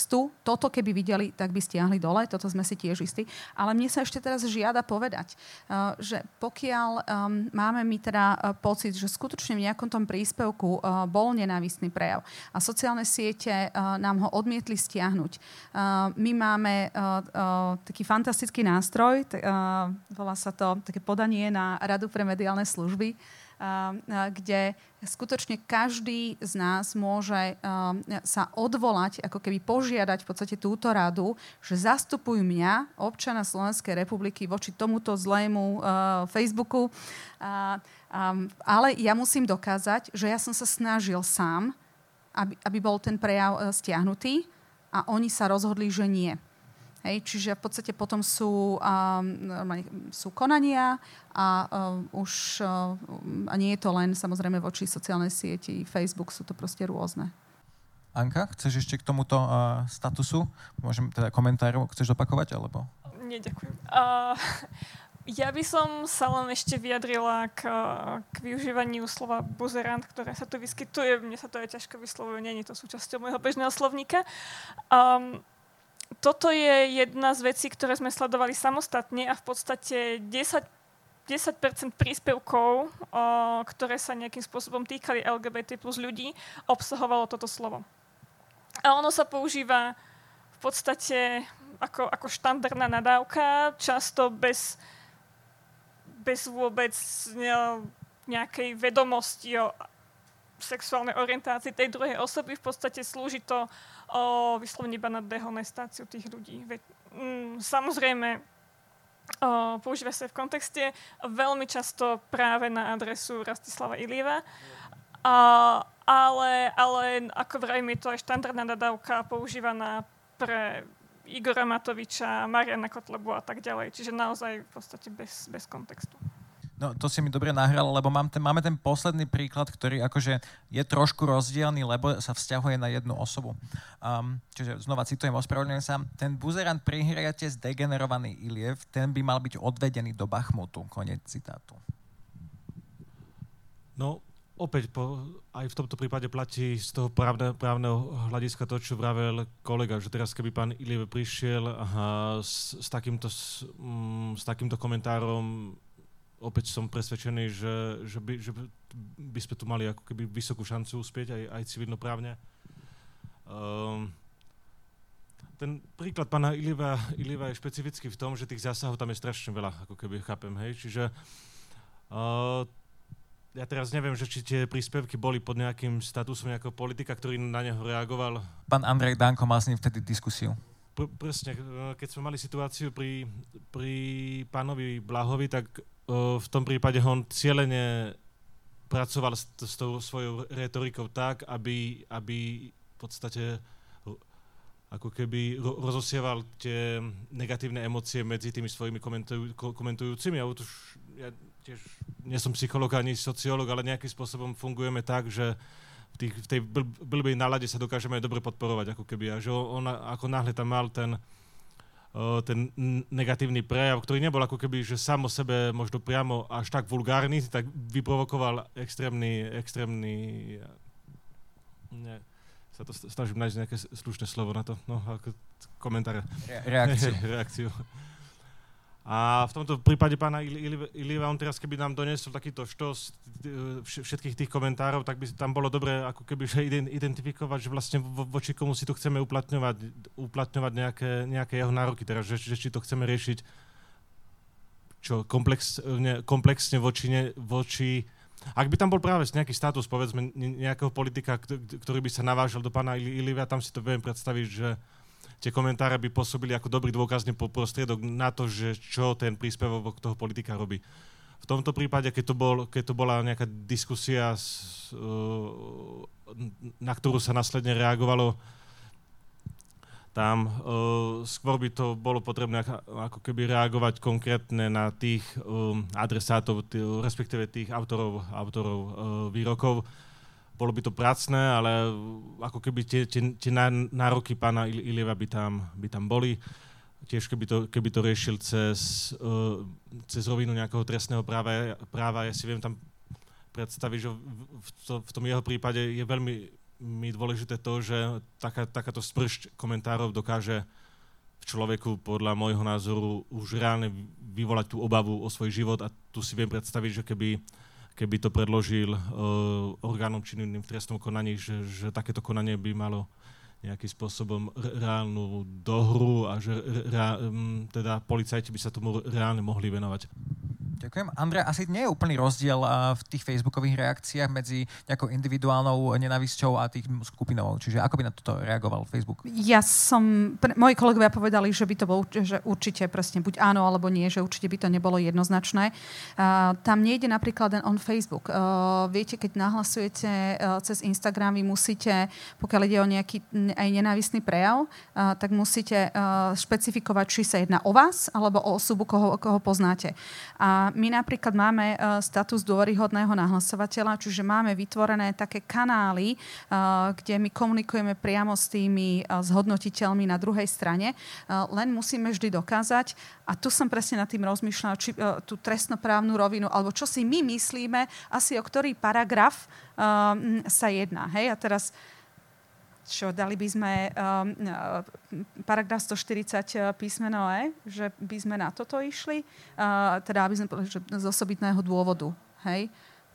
toto keby videli, tak by stiahli dole, toto sme si tiež istí. Ale mne sa ešte teraz žiada povedať, uh, že pokiaľ um, máme my teda uh, pocit, že skutočne v nejakom tom príspevku uh, bol nenávistný prejav a sociálne siete uh, nám ho odmietli stiahnuť. Uh, my máme uh, uh, taký fantastický nástroj, t- uh, volá sa to také podanie na Radu pre mediálne služby, kde skutočne každý z nás môže sa odvolať, ako keby požiadať v podstate túto radu, že zastupujú mňa, občana Slovenskej republiky, voči tomuto zlému Facebooku. Ale ja musím dokázať, že ja som sa snažil sám, aby, aby bol ten prejav stiahnutý a oni sa rozhodli, že nie. Hej, čiže v podstate potom sú, um, sú konania a um, už um, a nie je to len samozrejme voči sociálnej sieti, Facebook, sú to proste rôzne. Anka, chceš ešte k tomuto uh, statusu? Môžem teda komentáru, chceš opakovať, alebo? Nie, ďakujem. Uh, ja by som sa len ešte vyjadrila k, k využívaniu slova buzerant, ktoré sa tu vyskytuje. Mne sa to aj ťažko vyslovuje, nie je to súčasťou môjho bežného slovníka. Um, Toto je jedna z vecí, ktoré sme sledovali samostatne a v podstate desať percent príspevkov, o, ktoré sa nejakým spôsobom týkali el gé bé té plus ľudí, obsahovalo toto slovo. A ono sa používa v podstate ako, ako štandardná nadávka, často bez, bez vôbec nejakej vedomosti o sexuálnej orientácii tej druhej osoby. V podstate slúži to o, vyslovene iba na dehonestáciu tých ľudí. Ve, mm, samozrejme, o, používa sa v kontexte veľmi často práve na adresu Rastislava Ilieva, a, ale, ale ako vrajím, je to aj štandardná nadávka používaná pre Igora Matoviča, Mariana Kotlebu a tak ďalej. Čiže naozaj v podstate bez, bez kontextu. No, to si mi dobre nahral, lebo mám ten, máme ten posledný príklad, ktorý akože je trošku rozdielný, lebo sa vzťahuje na jednu osobu. Um, čiže znova citujem, ospravedlňujem sa. Ten buzerant prihriate zdegenerovaný Iliev, ten by mal byť odvedený do Bachmutu. Koniec citátu. No, opäť po, aj v tomto prípade platí z toho právne, právneho hľadiska to, čo vravel kolega, že teraz keby pán Iliev prišiel aha, s, s, takýmto, s, mm, s takýmto komentárom, opäť som presvedčený, že, že, by, že by sme tu mali ako keby vysokú šancu uspieť aj, aj civilnoprávne. Um, ten príklad pána Ilieva, Ilieva je špecifický v tom, že tých zásahov tam je strašne veľa, ako keby chápem, hej. Čiže uh, ja teraz neviem, že či tie príspevky boli pod nejakým statusom nejakého politika, ktorý na neho reagoval. Pán Andrej Danko mal s ním vtedy diskusiu. Pr- presne, keď sme mali situáciu pri, pri pánovi Blahovi, tak v tom prípade on cieľene pracoval s, s tou svojou retorikou tak, aby, aby v podstate ako keby rozosieval tie negatívne emócie medzi tými svojimi komentuj, komentujúcimi. Ja, už, ja tiež nie som psychológ ani sociológ, ale nejakým spôsobom fungujeme tak, že v, tých, v tej bl, blbej nálade sa dokážeme dobre podporovať. Ako keby. A že on ako náhle tam mal ten ten negatívny prejav, ktorý nebol ako keby, že sám o sebe možno priamo až tak vulgárny, tak vyprovokoval extrémny, extrémny, ne, sa to snažím nájsť nejaké slušné slovo na to, no, ako komentár. Re- reakciu. reakciu. A v tomto prípade pána Ilieva, on teraz keby nám donesol takýto štos všetkých tých komentárov, tak by tam bolo dobre ako keby že identifikovať, že vlastne vo, voči komu si tu chceme uplatňovať, uplatňovať nejaké, nejaké jeho nároky, teda, že, že či to chceme riešiť čo, komplexne, komplexne voči, ne, voči... Ak by tam bol práve nejaký status, povedzme, nejakého politika, ktorý by sa navážal do pána Ilieva, tam si to viem predstaviť, že tie komentáre by pôsobili ako dobrý dôkazný prostriedok na to, že čo ten príspevok toho politika robí. V tomto prípade, keď to, bol, keď to bola nejaká diskusia, na ktorú sa následne reagovalo, tam skôr by to bolo potrebné ako keby reagovať konkrétne na tých adresátov, respektíve tých autorov, autorov výrokov. Bolo by to pracné, ale ako keby tie, tie, tie nároky pána Ilieva by tam, by tam boli. Tiež keby to, keby to riešil cez, uh, cez rovinu nejakého trestného práva, práva, ja si viem tam predstaviť, že v, to, v tom jeho prípade je veľmi mi dôležité to, že taká, takáto spršť komentárov dokáže v človeku podľa môjho názoru už reálne vyvolať tú obavu o svoj život a tu si viem predstaviť, že keby, keby to predložil uh, orgánom činným v trestnom konaní, že, že takéto konanie by malo nejakým spôsobom reálnu dohru a že rea, um, teda policajti by sa tomu reálne mohli venovať. Ďakujem. Andrea, asi nie je úplný rozdiel uh, v tých facebookových reakciách medzi nejakou individuálnou nenávisťou a tým skupinovou. Čiže ako by na toto reagoval Facebook? Ja som, pre, moji kolegovia povedali, že by to bolo že určite presne buď áno alebo nie, že určite by to nebolo jednoznačné. Uh, tam nejde napríklad len on Facebook. Uh, viete, keď nahlasujete uh, cez Instagram, vy musíte, pokiaľ ide o nejaký aj nenávistný prejav, uh, tak musíte uh, špecifikovať, či sa jedná o vás alebo o osobu, koho, koho poznáte. A my napríklad máme uh, status dôveryhodného nahlasovateľa, čiže máme vytvorené také kanály, uh, kde my komunikujeme priamo s tými uh, zhodnotiteľmi na druhej strane. Uh, len musíme vždy dokázať, a tu som presne nad tým rozmýšľala, či uh, tú trestnoprávnu rovinu, alebo čo si my myslíme, asi o ktorý paragraf uh, sa jedná. Hej? A teraz čo, dali by sme um, paragraf stoštyridsať písmeno E, že by sme na toto išli, uh, teda aby sme povedali, že z osobitného dôvodu, hej?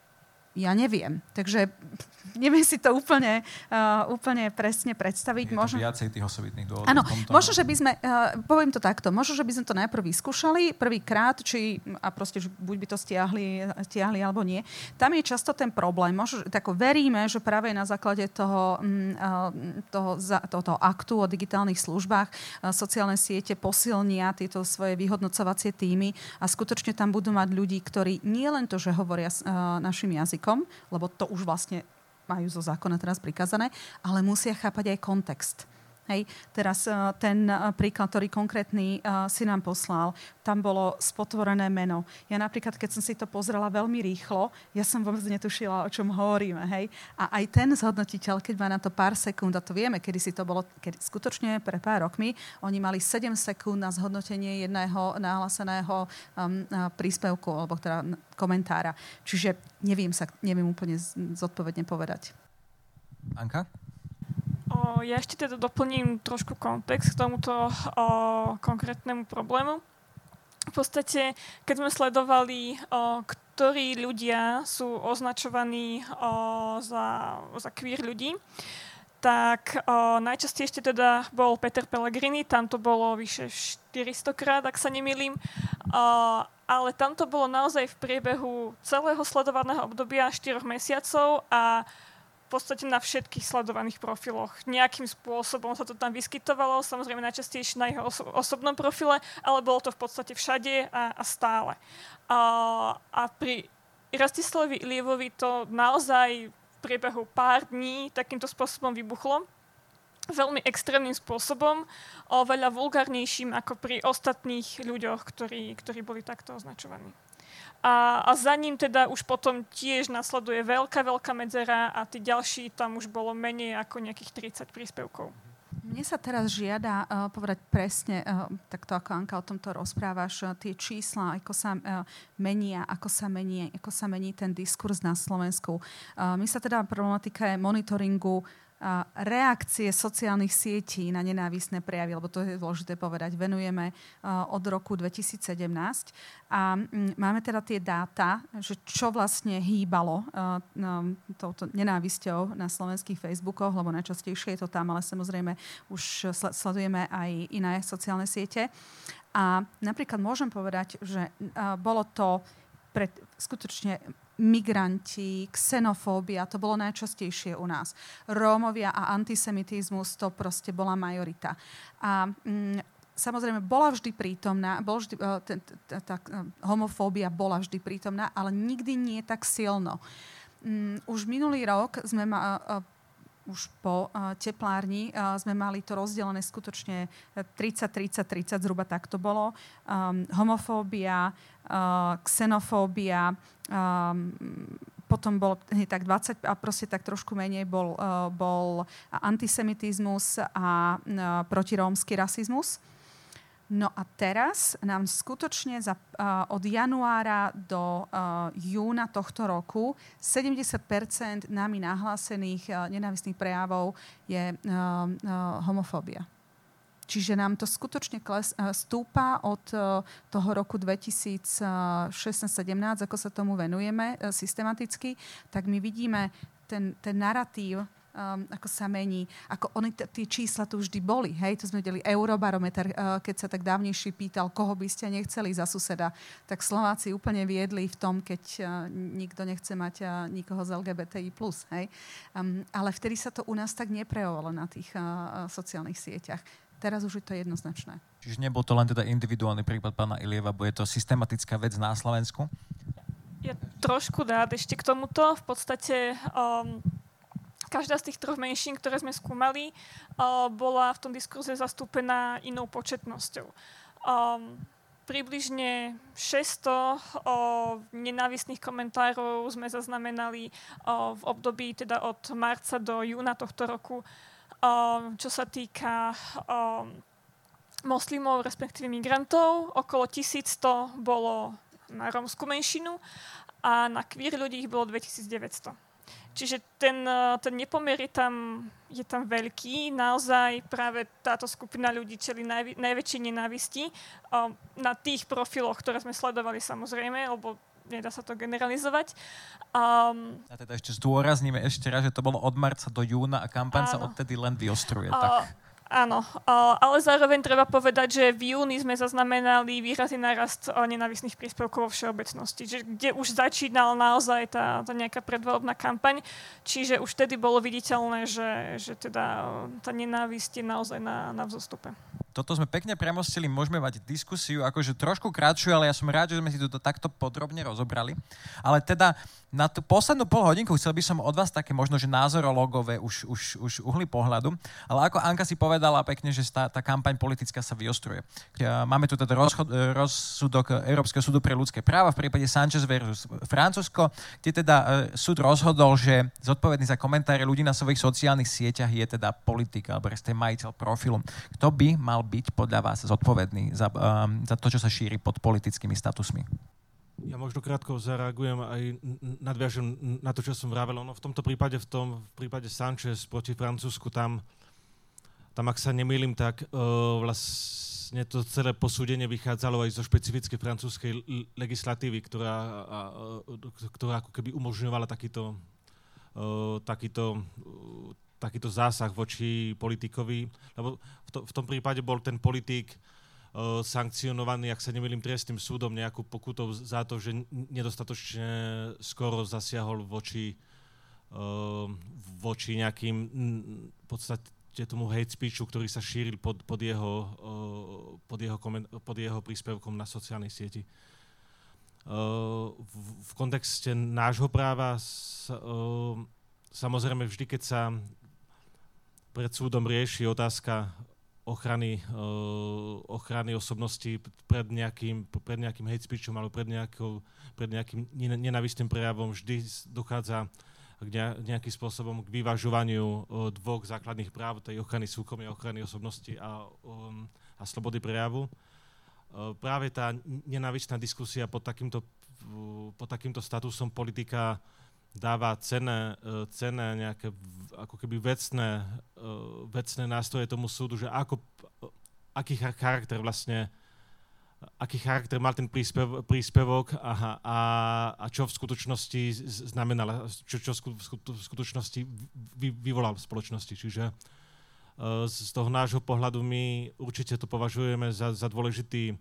Ja neviem. Takže neviem si to úplne, uh, úplne presne predstaviť. Je to možno viacej tých osobitných dôvodov. Áno, možno, že by sme, uh, poviem to takto, možno, že by sme to najprv vyskúšali, prvýkrát, či, a proste, že buď by to stiahli, stiahli alebo nie. Tam je často ten problém. Možno, tako veríme, že práve na základe toho, uh, toho, toho, toho aktu o digitálnych službách uh, sociálne siete posilnia tieto svoje vyhodnocovacie týmy a skutočne tam budú mať ľudí, ktorí nie len to, že hovoria uh, našim jazykom, lebo to už vlastne majú zo zákona teraz prikázané, ale musia chápať aj kontext. Hej. Teraz uh, ten uh, príklad, ktorý konkrétny uh, si nám poslal, tam bolo spotvorené meno. Ja napríklad, keď som si to pozrela veľmi rýchlo, ja som vôbec netušila, o čom hovoríme. Hej. A aj ten zhodnotiteľ, keď má na to pár sekúnd, a to vieme, kedy si to bolo, keď skutočne pre pár rokmi, oni mali sedem sekúnd na zhodnotenie jedného nahláseného um, príspevku, alebo teda komentára. Čiže neviem sa, neviem úplne zodpovedne povedať. Anka? O, ja ešte teda doplním trošku kontext k tomuto o, konkrétnemu problému. V podstate, keď sme sledovali, o, ktorí ľudia sú označovaní o, za, za queer ľudí, tak o, najčastejšie teda bol Peter Pellegrini, tam to bolo vyše štyristokrát, ak sa nemýlim, o, ale tam to bolo naozaj v priebehu celého sledovaného obdobia štyroch mesiacov a v podstate na všetkých sledovaných profiloch. Nejakým spôsobom sa to tam vyskytovalo, samozrejme najčastejšie na jeho oso- osobnom profile, ale bolo to v podstate všade a, a stále. A, a pri Rastislavovi Ilievovi to naozaj v priebehu pár dní takýmto spôsobom vybuchlo. Veľmi extrémnym spôsobom, oveľa vulgárnejším ako pri ostatných ľuďoch, ktorí, ktorí boli takto označovaní. A, a za ním teda už potom tiež nasleduje veľká, veľká medzera a tí ďalší tam už bolo menej ako nejakých tridsať príspevkov. Mne sa teraz žiada uh, povedať presne, uh, takto ako Anka o tomto rozprávaš, uh, tie čísla, ako sa uh, menia, ako sa mení, ako sa mení ten diskurs na Slovensku. Uh, my sa teda problematike monitoringu reakcie sociálnych sietí na nenávistné prejavy, lebo to je dôležité povedať, venujeme od roku dvetisícsedemnásť a máme teda tie dáta, že čo vlastne hýbalo touto nenávisťou na slovenských Facebookoch, lebo najčastejšie je to tam, ale samozrejme už sledujeme aj iné sociálne siete. A napríklad môžem povedať, že bolo to pre skutočne migranti, xenofóbia, to bolo najčastejšie u nás. Rómovia a antisemitizmus, to proste bola majorita. A mm, samozrejme bola vždy prítomná, bol vždy, t- t- t- tá homofóbia bola vždy prítomná, ale nikdy nie tak silno. Mm, už minulý rok sme ma, už po uh, teplárni uh, sme mali to rozdelené skutočne tridsať tridsať tridsať, zhruba tak to bolo. Um, homofóbia, uh, xenofóbia, um, potom bol hej, tak dvadsať a proste tak trošku menej bol, uh, bol antisemitizmus a uh, protirómsky rasizmus. No a teraz nám skutočne za, uh, od januára do uh, júna tohto roku sedemdesiat percent nami nahlásených uh, nenávistných prejavov je uh, uh, homofóbia. Čiže nám to skutočne kles, uh, stúpa od uh, toho roku dvetisícšestnásť sedemnásť, ako sa tomu venujeme uh, systematicky, tak my vidíme ten, ten narratív, Um, ako sa mení, ako oni, t- tie čísla tu vždy boli, hej, to sme videli Eurobarometer, uh, keď sa tak dávnejší pýtal, koho by ste nechceli za suseda, tak Slováci úplne viedli v tom, keď uh, nikto nechce mať uh, nikoho z el gé bé té í plus, hej. Um, ale vtedy sa to u nás tak neprejavovalo na tých uh, sociálnych sieťach. Teraz už je to jednoznačné. Čiže nebol to len teda individuálny prípad pána Ilieva, bo je to systematická vec na Slovensku? Ja trošku rád ešte k tomuto. V podstate um, každá z tých troch menšín, ktoré sme skúmali, uh, bola v tom diskurze zastúpená inou početnosťou. Um, približne šesťsto uh, nenávistných komentárov sme zaznamenali uh, v období teda od marca do júna tohto roku, uh, čo sa týka uh, moslimov, respektíve migrantov. Okolo tisícsto bolo na rómsku menšinu a na queer ľudí ich bolo dvetisícdeväťsto. Čiže ten, ten nepomer je tam, je tam veľký. Naozaj práve táto skupina ľudí čelí najvi, najväčšej nenávisti um, na tých profiloch, ktoré sme sledovali samozrejme, lebo nedá sa to generalizovať. Um, a teda ešte zdôrazníme ešte raz, že to bolo od marca do júna a kampaň sa odtedy len vyostruje. Uh, tak. Áno, ale zároveň treba povedať, že v júni sme zaznamenali výrazný nárast nenávistných príspevkov vo všeobecnosti, že kde už začínala naozaj tá, tá nejaká predvolebná kampaň, čiže už vtedy bolo viditeľné, že, že teda tá nenávisť je naozaj na, na vzostupe. Toto sme pekne premostili, môžeme mať diskusiu, akože trošku kratšiu, ale ja som rád, že sme si to takto podrobne rozobrali. Ale teda na tú poslednú pol hodinku chcel by som od vás také možno, že názorologové už, už, už uhly pohľadu, ale ako Anka si povedala pekne, že tá, tá kampaň politická sa vyostruje. Máme tu teda rozchod, rozsudok Európskeho súdu pre ľudské práva v prípade Sanchez versus Francúzsko, kde teda súd rozhodol, že zodpovedný za komentáre ľudí na svojich sociálnych sieťach je teda politik, alebo respektíve majiteľ profilu. Kto by mal byť podľa vás zodpovedný za, um, za to, čo sa šíri pod politickými statusmi? Ja možno krátko zareagujem aj nadviažem na to, čo som vravel. No v tomto prípade, v tom v prípade Sanchez proti Francúzsku, tam, tam ak sa nemýlim, tak uh, vlastne to celé posúdenie vychádzalo aj zo špecifickej francúzskej legislatívy, ktorá, uh, ktorá ako keby umožňovala takýto, uh, takýto, uh, takýto zásah voči politikovi. Lebo v, to, v tom prípade bol ten politik Uh, sankcionovaný, ak sa nemýlim, trestným súdom nejakú pokutou za to, že nedostatočne skoro zasiahol voči, uh, voči nejakým v podstate tomu hate speechu, ktorý sa šíril pod, pod, jeho, uh, pod, jeho koment- pod jeho príspevkom na sociálnej sieti. Uh, v, v kontexte nášho práva s, uh, samozrejme vždy, keď sa pred súdom rieši otázka ochrany, uh, ochrany osobnosti pred nejakým, pred nejakým hate speechom alebo pred, nejakou, pred nejakým nenávistným prejavom, vždy dochádza k nejakým spôsobom k vyvažovaniu uh, dvoch základných práv, tej ochrany súkromia, ochrany osobnosti a, um, a slobody prejavu. Uh, práve tá nenávistná diskusia pod takýmto, uh, pod takýmto statusom politika dáva cenné, cenné nejaké ako keby vecné, vecné nástroje tomu súdu, že ako, aký charakter vlastne, aký charakter mal ten príspev, príspevok a, a, a čo v skutočnosti znamenal, čo, čo v skutočnosti vy, vyvolal v spoločnosti. Čiže z toho nášho pohľadu my určite to považujeme za, za dôležitý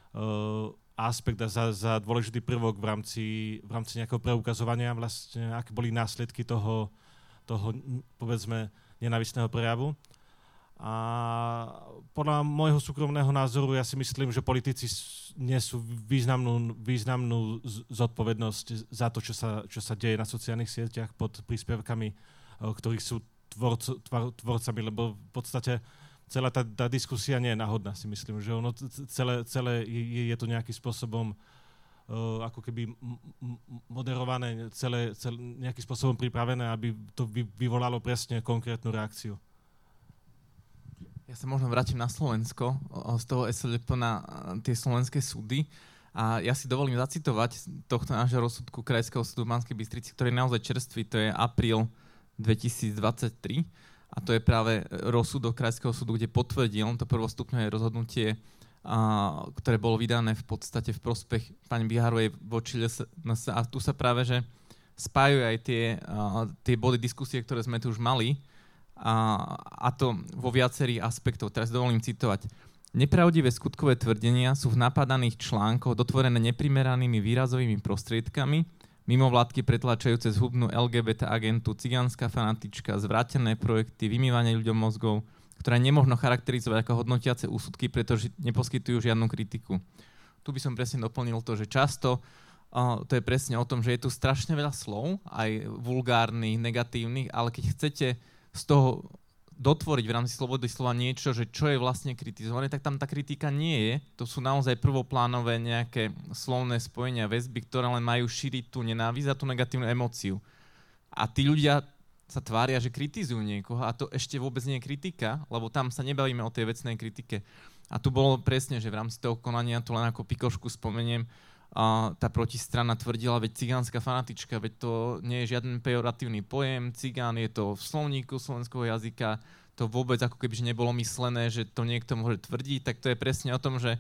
aspekt a za, za dôležitý prvok v rámci, v rámci nejakého preukazovania, vlastne, aké boli následky toho, toho povedzme, nenávistného prejavu. A podľa môjho súkromného názoru ja si myslím, že politici nesú významnú, významnú zodpovednosť za to, čo sa, čo sa deje na sociálnych sieťach pod príspevkami, ktorých sú tvorco, tvor, tvorcami, lebo v podstate celá tá, tá diskusia nie je náhodná, si myslím, že ono celé, celé je, je to nejakým spôsobom uh, ako keby m- moderované, celé, celé nejakým spôsobom pripravené, aby to vy, vyvolalo presne konkrétnu reakciu. Ja sa možno vrátim na Slovensko, z toho es el pé na tie slovenské súdy. A ja si dovolím zacitovať z tohto nášho rozsudku Krajského súdu v Banskej Bystrici, ktorý je naozaj čerstvý, to je apríl dvetisícdvadsaťtri. A to je práve rozsudok Krajského súdu, kde potvrdil to prvostupňové rozhodnutie, a, ktoré bolo vydané v podstate v prospech pani Biharovej voči es en es. A tu sa práve že spájajú aj tie, a, tie body diskusie, ktoré sme tu už mali, a, a to vo viacerých aspektoch. Teraz dovolím citovať. Nepravdivé skutkové tvrdenia sú v napadaných článkoch dotvorené neprimeranými výrazovými prostriedkami, mimovládky pretlačajúce zhubnú el gé bé té agentu, cigánska fanatička, zvrátené projekty, vymývanie ľuďom mozgov, ktoré nemožno charakterizovať ako hodnotiace úsudky, pretože neposkytujú žiadnu kritiku. Tu by som presne doplnil to, že často uh, to je presne o tom, že je tu strašne veľa slov, aj vulgárnych, negatívnych, ale keď chcete z toho dotvoriť v rámci slobody slova niečo, že čo je vlastne kritizované, tak tam tá kritika nie je. To sú naozaj prvoplánové nejaké slovné spojenia, väzby, ktoré len majú šíriť tú nenávisť a tú negatívnu emóciu. A tí ľudia sa tvária, že kritizujú niekoho a to ešte vôbec nie je kritika, lebo tam sa nebavíme o tej vecnej kritike. A tu bolo presne, že v rámci toho konania, to len ako pikošku spomeniem, a tá protistrana tvrdila, veď cigánska fanatička, veď to nie je žiaden pejoratívny pojem, cigán je to v slovníku slovenského jazyka, to vôbec ako keby že nebolo myslené, že to niekto môže tvrdiť, tak to je presne o tom, že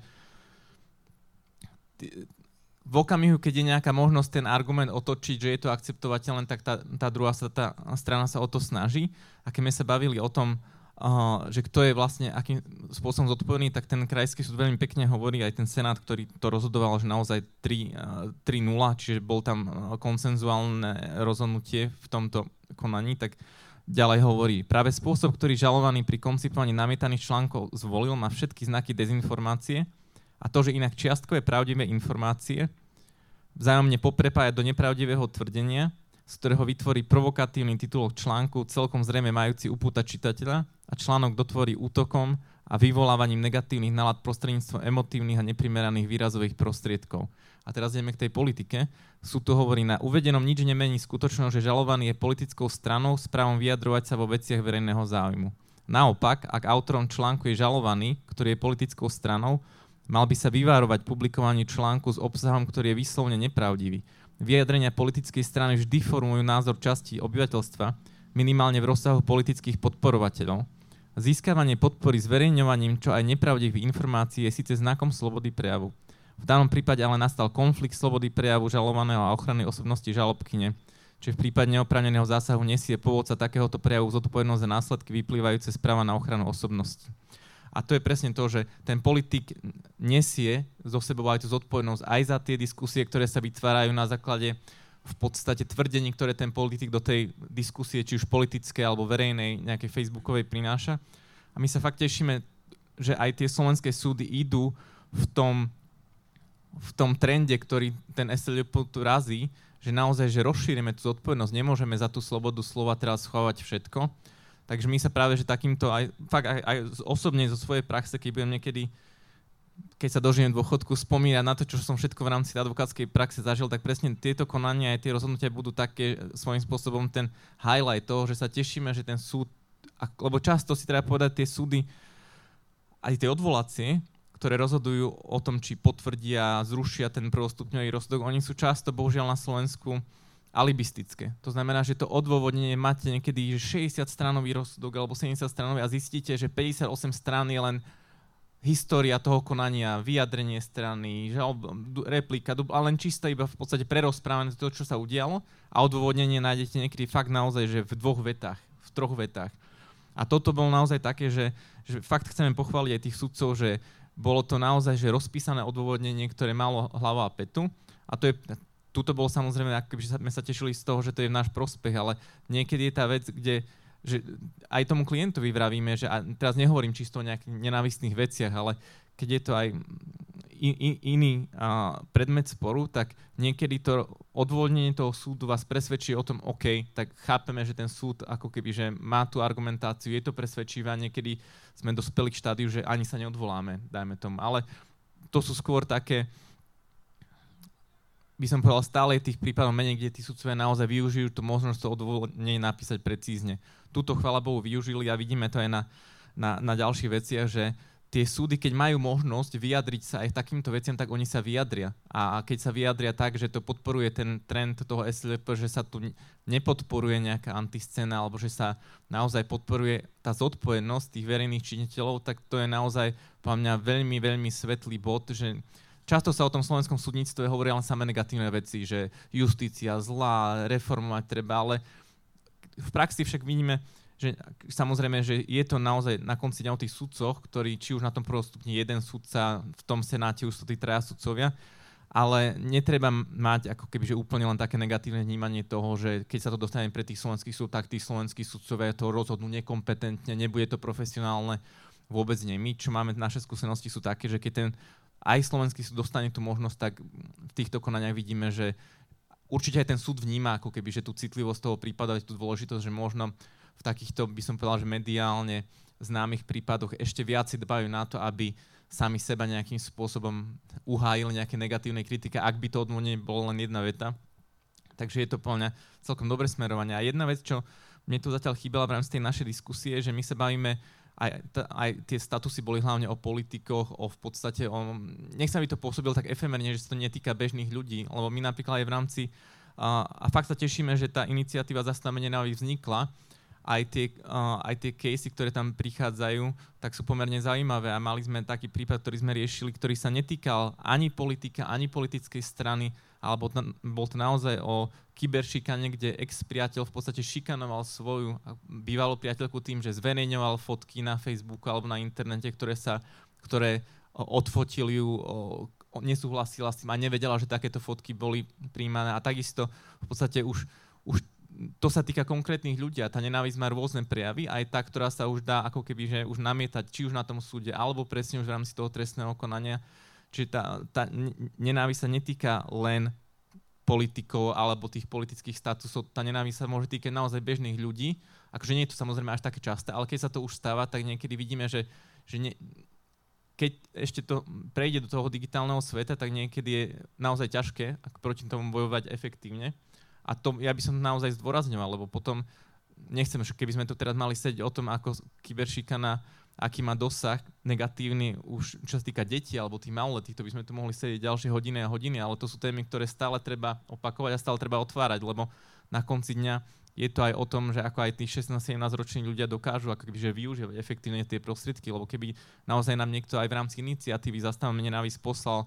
v okamihu, keď je nejaká možnosť ten argument otočiť, že je to akceptovateľné, tak tá, tá druhá sa, tá strana sa o to snaží. A keď sme sa bavili o tom, Uh, že kto je vlastne akým spôsobom zodpovedný, tak ten krajský súd veľmi pekne hovorí, aj ten senát, ktorý to rozhodoval, že naozaj tri nula, čiže bol tam konsenzuálne rozhodnutie v tomto konaní, tak ďalej hovorí, práve spôsob, ktorý žalovaný pri koncipovaní namietaných článkov zvolil, má všetky znaky dezinformácie a to, že inak čiastkové pravdivé informácie vzájomne poprepája do nepravdivého tvrdenia, z ktorého vytvorí provokatívny titulok článku, celkom zrejme majúci upútať čitateľa a článok dotvorí útokom a vyvolávaním negatívnych nálad prostredníctvom emotívnych a neprimeraných výrazových prostriedkov. A teraz ideme k tej politike. Súd tu hovorí, na uvedenom nič nemení skutočnosť, že žalovaný je politickou stranou s právom vyjadrovať sa vo veciach verejného záujmu. Naopak, ak autorom článku je žalovaný, ktorý je politickou stranou, mal by sa vyvárovať publikovaniu článku s obsahom, ktorý je výslovne nepravdivý. Vyjadrenia politickej strany vždy formujú názor časti obyvateľstva, minimálne v rozsahu politických podporovateľov. Získavanie podpory zverejňovaním čo aj nepravdivých informácií je síce znakom slobody prejavu. V danom prípade ale nastal konflikt slobody prejavu žalovaného a ochrany osobnosti žalobkyne, čiže v prípade neoprávneného zásahu nesie pôvodca takéhoto prejavu zodpovednosť za následky vyplývajúce z práva na ochranu osobnosti. A to je presne to, že ten politik nesie zo sebou aj tú zodpovednosť aj za tie diskusie, ktoré sa vytvárajú na základe v podstate tvrdení, ktoré ten politik do tej diskusie, či už politické alebo verejnej, nejakej facebookovej prináša. A my sa fakt tešíme, že aj tie slovenské súdy idú v tom, v tom trende, ktorý ten es el pé tu razí, že naozaj, že rozšírime tú zodpovednosť. Nemôžeme za tú slobodu slova teraz schovávať všetko. Takže my sa práve, že takýmto aj, fakt aj, aj osobne zo svojej praxe, keď budem niekedy, keď sa dožijem dôchodku, spomínať na to, čo som všetko v rámci advokátskej praxe zažil, tak presne tieto konania aj tie rozhodnutia budú také svojím spôsobom ten highlight toho, že sa tešíme, že ten súd, lebo často si treba povedať tie súdy, aj tie odvolacie, ktoré rozhodujú o tom, či potvrdia, zrušia ten prvostupňový rozsudok, oni sú často, bohužiaľ na Slovensku, alibistické. To znamená, že to odôvodnenie máte niekedy šesťdesiatstranový rozsudok alebo sedemdesiatstranový a zistíte, že päťdesiatosem strán je len história toho konania, vyjadrenie strany, žalob, replika, ale len čisto iba v podstate prerozprávané to, čo sa udialo a odôvodnenie nájdete niekedy fakt naozaj, že v dvoch vetách, v troch vetách. A toto bolo naozaj také, že, že fakt chceme pochváliť aj tých sudcov, že bolo to naozaj, že rozpísané odôvodnenie, ktoré malo hlavu a petu a to je tuto bolo samozrejme, akoby sme sa tešili z toho, že to je v náš prospech, ale niekedy je tá vec, kde že aj tomu klientovi vravíme, že a teraz nehovorím čisto o nejakých nenávistných veciach, ale keď je to aj in, in, iný a, predmet sporu, tak niekedy to odôvodnenie toho súdu vás presvedčí o tom, OK, tak chápeme, že ten súd ako keby, že má tú argumentáciu, je to presvedčivé a niekedy sme dospeli k štádiu, že ani sa neodvoláme, dajme tomu. Ale to sú skôr také, by som povedal, stále tých prípadov menej, kde tí sudcovia naozaj využijú tú možnosť to odôvodnenie napísať precízne. Tuto, chvála Bohu, využili a vidíme to aj na na, na ďalších veciach, že tie súdy, keď majú možnosť vyjadriť sa aj takýmto veciam, tak oni sa vyjadria. A keď sa vyjadria tak, že to podporuje ten trend toho es el pé, že sa tu nepodporuje nejaká antiscéna, alebo že sa naozaj podporuje tá zodpovednosť tých verejných činiteľov, tak to je naozaj podľa mňa veľmi, veľmi svetlý bod, že často sa o tom slovenskom súdnictve hovorí len samé negatívne veci, že justícia zlá, reformovať treba, ale v praxi však vidíme, že samozrejme, že je to naozaj na konci dňa o tých sudcoch, ktorí či už na tom prvom stupni jeden sudca, v tom senáte už sú tí traja sudcovia, ale netreba mať ako keby, že úplne len také negatívne vnímanie toho, že keď sa to dostane pre tých slovenských súd, tak tí slovenskí sudcovia to rozhodnú nekompetentne, nebude to profesionálne, vôbec nie. My, čo máme naše skúsenosti, sú také, že keď ten aj slovenský súd dostane tú možnosť, tak v týchto konaniach vidíme, že určite aj ten súd vníma ako keby, že tú citlivosť toho prípadu, tú dôležitosť, že možno v takýchto, by som povedal, že mediálne známych prípadoch ešte viac si dbajú na to, aby sami seba nejakým spôsobom uhájili nejaké negatívne kritike, ak by to odvodnenie bolo len jedna veta. Takže je to podľa mňa celkom dobré smerovanie. A jedna vec, čo mne tu zatiaľ chýbala v rámci tej našej diskusie, že my sa bavíme, aj, t- aj tie statusy boli hlavne o politikoch, o v podstate, o, nech sa by to pôsobilo tak efemerne, že sa to netýka bežných ľudí, lebo my napríklad aj v rámci, a, a fakt sa tešíme, že tá iniciatíva Zastavme nenávisť vznikla, aj tie, uh, aj tie casey, ktoré tam prichádzajú, tak sú pomerne zaujímavé a mali sme taký prípad, ktorý sme riešili, ktorý sa netýkal ani politika, ani politickej strany, alebo to, bol to naozaj o kyberšikane, kde ex-priateľ v podstate šikanoval svoju bývalú priateľku tým, že zverejňoval fotky na Facebooku alebo na internete, ktoré, sa, ktoré odfotil ju, nesúhlasila s tým a nevedela, že takéto fotky boli príjmané a takisto v podstate už, už to sa týka konkrétnych ľudí a tá nenávisť má rôzne prejavy, aj tá, ktorá sa už dá ako keby, že už namietať, či už na tom súde, alebo presne už v rámci toho trestného konania. Čiže tá, tá nenávisť sa netýka len politikov alebo tých politických statusov, tá nenávisť sa môže týkať naozaj bežných ľudí, akože nie je to samozrejme až také časté, ale keď sa to už stáva, tak niekedy vidíme, že, že ne, keď ešte to prejde do toho digitálneho sveta, tak niekedy je naozaj ťažké ako proti tomu bojovať efektívne. A to ja by som naozaj zdôrazňoval, lebo potom nechcem, že keby sme tu teraz mali sedieť o tom, ako kyberšikana, aký má dosah negatívny už čo sa týka detí alebo tých maloletých, to by sme tu mohli sedieť ďalšie hodiny a hodiny, ale to sú témy, ktoré stále treba opakovať a stále treba otvárať, lebo na konci dňa je to aj o tom, že ako aj tí šestnásť sedemnásť roční ľudia dokážu ako keby, že využívať efektívne tie prostriedky, lebo keby naozaj nám niekto aj v rámci iniciatívy Zastavme nenávisť poslal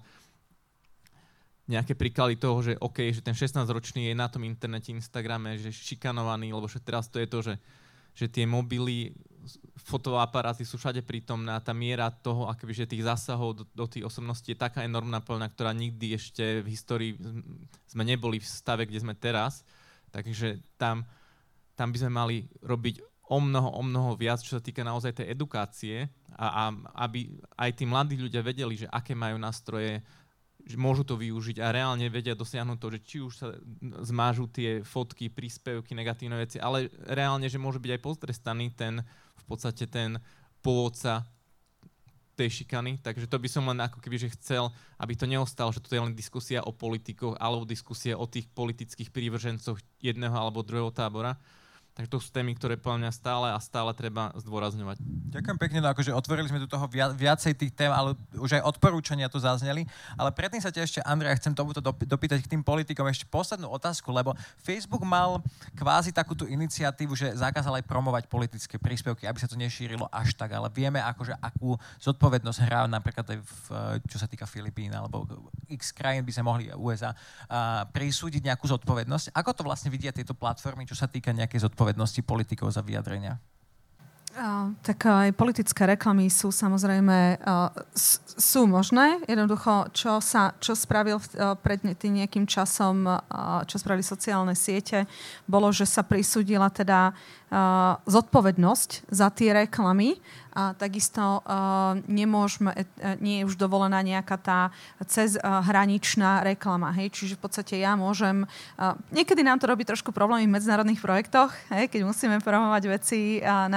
nejaké príklady toho, že OK, že ten šestnásťročný je na tom internete, Instagrame, že šikanovaný, lebo že teraz to je to, že, že tie mobily, fotoaparáty sú všade prítomné a tá miera toho, akoby, že tých zásahov do, do tých osobností je taká enormná plná, ktorá nikdy ešte v histórii sme neboli v stave, kde sme teraz. Takže tam, tam by sme mali robiť o mnoho, o mnoho viac, čo sa týka naozaj tej edukácie a, a aby aj tí mladí ľudia vedeli, že aké majú nástroje, že môžu to využiť a reálne vedia dosiahnuť to, že či už sa zmážu tie fotky, príspevky, negatívne veci, ale reálne, že môže byť aj potrestaný ten, v podstate ten pôvodca tej šikany. Takže to by som len ako keby, že chcel, aby to neostalo, že to je len diskusia o politikoch alebo diskusia o tých politických prívržencoch jedného alebo druhého tábora. Takže to sú témy, ktoré podľa mňa stále a stále treba zdôrazňovať. Ďakujem pekne, no akože otvorili sme tu toho viac, viacej tých tém, ale už aj odporúčania tu zazneli. Ale predtým sa ťa ešte, Andrej, chcem tomuto dopýtať k tým politikom ešte poslednú otázku, lebo Facebook mal kvázi takúto iniciatívu, že zakázal aj promovať politické príspevky, aby sa to nešírilo až tak, ale vieme, akože akú zodpovednosť hrá napríklad aj v, čo sa týka Filipín, alebo x krajín by sa mohli U S A prisúdiť nejakú zodpovednosť. Ako to vlastne vidia tieto platformy, čo sa týka nejakej zodpovednosti politikov za vyjadrenia? Uh, tak aj politické reklamy sú samozrejme uh, s- sú možné. Jednoducho, čo sa čo spravil uh, pred tým nejakým časom, uh, čo spravili sociálne siete, bolo, že sa prisúdila teda uh, zodpovednosť za tie reklamy a takisto uh, nemôžeme, uh, nie je už dovolená nejaká tá cez uh, hraničná reklama. Hej? Čiže v podstate ja môžem... Uh, niekedy nám to robí trošku problémy v medzinárodných projektoch, hej? Keď musíme promovať veci uh, naprieč celou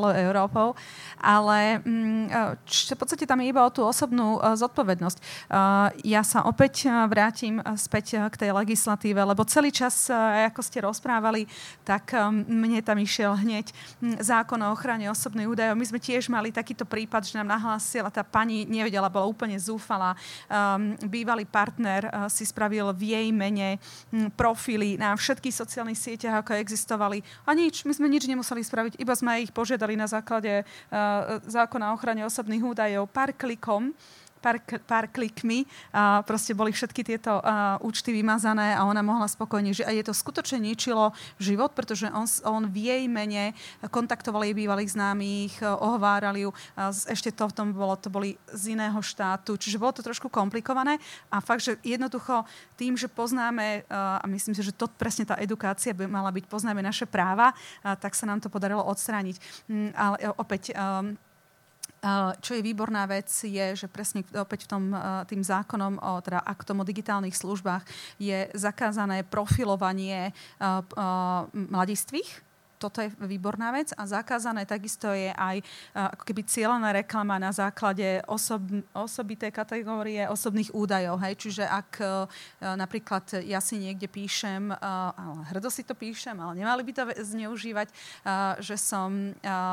celou Európou, ale č, v podstate tam je iba o tú osobnú zodpovednosť. Ja sa opäť vrátim späť k tej legislatíve, lebo celý čas, ako ste rozprávali, tak mne tam išiel hneď zákon o ochrane osobných údajov. My sme tiež mali takýto prípad, že nám nahlásila tá pani, nevedela, bola úplne zúfalá. Bývalý partner si spravil v jej mene profily na všetkých sociálnych sieťach, ako existovali. A nič, my sme nič nemuseli spraviť, iba sme ich požiadali na základe zákona o ochrane osobných údajov pár klikom, Pár, pár klikmi a proste boli všetky tieto uh, účty vymazané a ona mohla spokojne žiť. A je to skutočne ničilo život, pretože on, on v jej mene kontaktoval jej bývalých známych, ohovárali ju. Uh, ešte to v tom bolo, to boli z iného štátu. Čiže bolo to trošku komplikované a fakt, že jednoducho tým, že poznáme, uh, a myslím si, že to presne tá edukácia by mala byť, poznáme naše práva, uh, tak sa nám to podarilo odstrániť. Um, ale opäť... Um, Čo je výborná vec, je, že presne opäť v tom tým zákonom o teda aktom o digitálnych službách je zakázané profilovanie mladistvých. Toto je výborná vec a zakázané takisto je aj ako keby cieľená reklama na základe osob, osobitej kategórie osobných údajov. Hej? Čiže ak napríklad ja si niekde píšem, ale hrdo si to píšem, ale nemali by to zneužívať, že som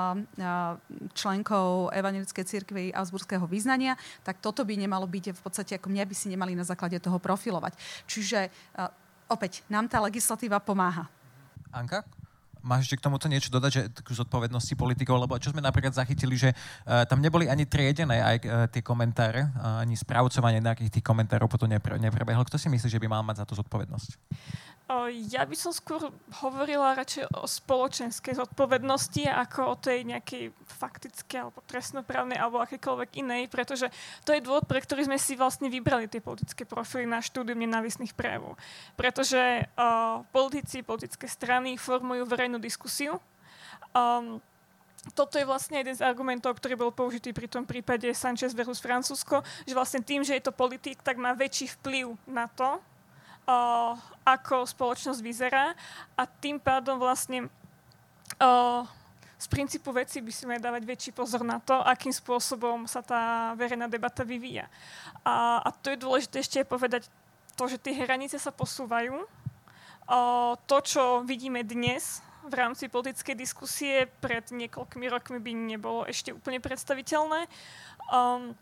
členkou Evanjelickej cirkvi Augsburského vyznania, tak toto by nemalo byť v podstate, ako mňa by si nemali na základe toho profilovať. Čiže opäť, nám tá legislatíva pomáha. Anka? Máš ešte k tomuto niečo dodať, že k zodpovednosti politikov, lebo čo sme napríklad zachytili, že uh, tam neboli ani triedené aj uh, tie komentáre, uh, ani správcovanie nejakých tých komentárov potom nepre, neprebehlo. Kto si myslí, že by mal mať za to zodpovednosť? O, ja by som skôr hovorila radšej o spoločenskej zodpovednosti ako o tej nejakej faktickej alebo trestnoprávnej alebo akékoľvek inej, pretože to je dôvod, pre ktorý sme si vlastne vybrali tie politické profily na štúdium nenávistných prejavov. Pretože o, politici, politické strany formujú verejnú diskusiu. Um, Toto je vlastne jeden z argumentov, ktorý bol použitý pri tom prípade Sanchez versus Francúzsko, že vlastne tým, že je to politik, tak má väčší vplyv na to, Uh, ako spoločnosť vyzerá a tým pádom vlastne uh, z princípu veci by si mali dávať väčší pozor na to, akým spôsobom sa tá verejná debata vyvíja. A, a to je dôležité ešte povedať to, že tie hranice sa posúvajú. Uh, to, čo vidíme dnes v rámci politickej diskusie, pred niekoľkými rokmi by nebolo ešte úplne predstaviteľné. Um,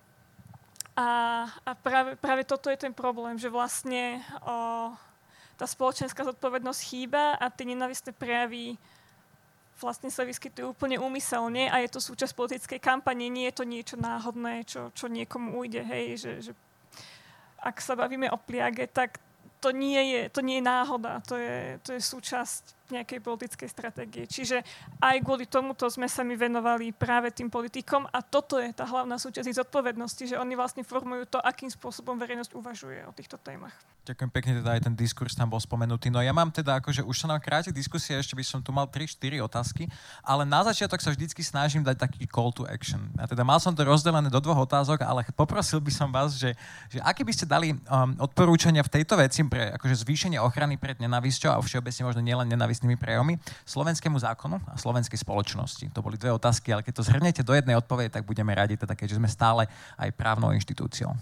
A, a práve, práve toto je ten problém, že vlastne o, tá spoločenská zodpovednosť chýba a tie nenávistné prejavy vlastne sa vyskytujú úplne úmyselne a je to súčasť politickej kampane, nie je to niečo náhodné, čo, čo niekomu ujde. Hej, že, že ak sa bavíme o pliage, tak to nie je, to nie je náhoda, to je, to je súčasť nejakej politickej stratégie. Čiže aj kvôli tomuto sme sa my venovali práve tým politikom a toto je tá hlavná súčasť ich zodpovednosti, že oni vlastne formujú to, akým spôsobom verejnosť uvažuje o týchto témach. Ďakujem pekne, teda aj ten diskurs tam bol spomenutý. No ja mám teda, akože už sa nám kráti diskusia, ešte by som tu mal tri štyri otázky, ale na začiatok sa vždycky snažím dať taký call to action. A teda mal som to rozdelené do dvoch otázok, ale poprosil by som vás, že, že aké by ste dali um, odporúčania v tejto veci pre akože zvýšenie ochrany pred nenávisťou a všeobecne možno nielen nenávistnými prejavmi slovenskému zákonu a slovenskej spoločnosti. To boli dve otázky, ale keď to zhrniete do jednej odpovede, tak budeme radi, teda keďže sme stále aj právnou inštitúciou.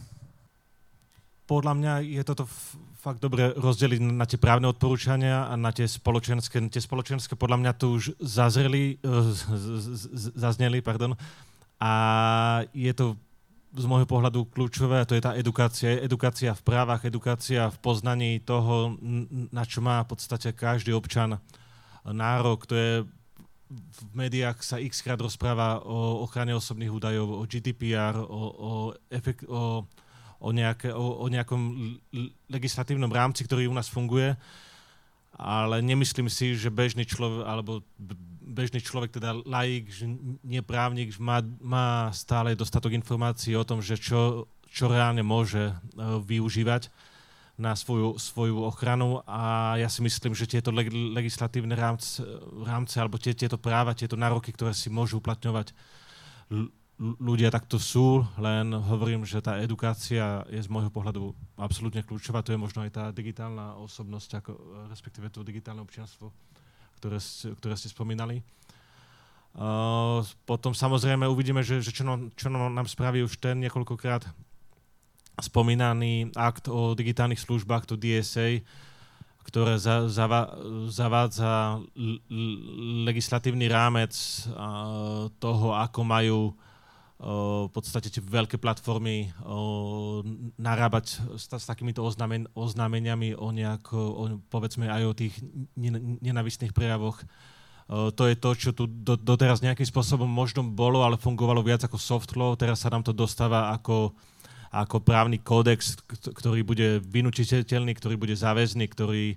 Podľa mňa je toto f- fakt dobre rozdeliť na tie právne odporúčania a na tie spoločenské. Tie spoločenské podľa mňa tu už zazreli, z, z, z, zazneli, pardon. A je to z môjho pohľadu kľúčové, a to je tá edukácia. Edukácia v právach, edukácia v poznaní toho, na čo má v podstate každý občan nárok. To je v médiách sa x-krát rozpráva o ochrane osobných údajov, o G D P R, o, o, efekt, o O, nejaké, o, o nejakom legislatívnom rámci, ktorý u nás funguje, ale nemyslím si, že bežný človek, alebo bežný človek, teda laik, že nie právnik, má, má stále dostatok informácií o tom, že čo, čo reálne môže uh, využívať na svoju, svoju ochranu a ja si myslím, že tieto leg, legislatívne rámce, rámce alebo tie, tieto práva, tieto nároky, ktoré si môžu uplatňovať l- ľudia takto sú, len hovorím, že tá edukácia je z môjho pohľadu absolútne kľúčová. To je možno aj tá digitálna osobnosť, ako, respektíve to digitálne občianstvo, ktoré, ktoré ste spomínali. Uh, potom samozrejme uvidíme, že, že čo, nám, čo nám spraví už ten niekoľkokrát spomínaný akt o digitálnych službách, to D S A, ktoré za, zava, zavádza l, l, legislatívny rámec uh, toho, ako majú uh, v podstate tie veľké platformy uh, narábať s, s takýmito oznámen, oznámeniami o nejako, o, povedzme aj o tých nenávistných prejavoch. Uh, to je to, čo tu do, doteraz nejakým spôsobom možno bolo, ale fungovalo viac ako soft law. Teraz sa nám to dostáva ako ako právny kódex, ktorý bude vynúčiteľný, ktorý bude záväzný, ktorý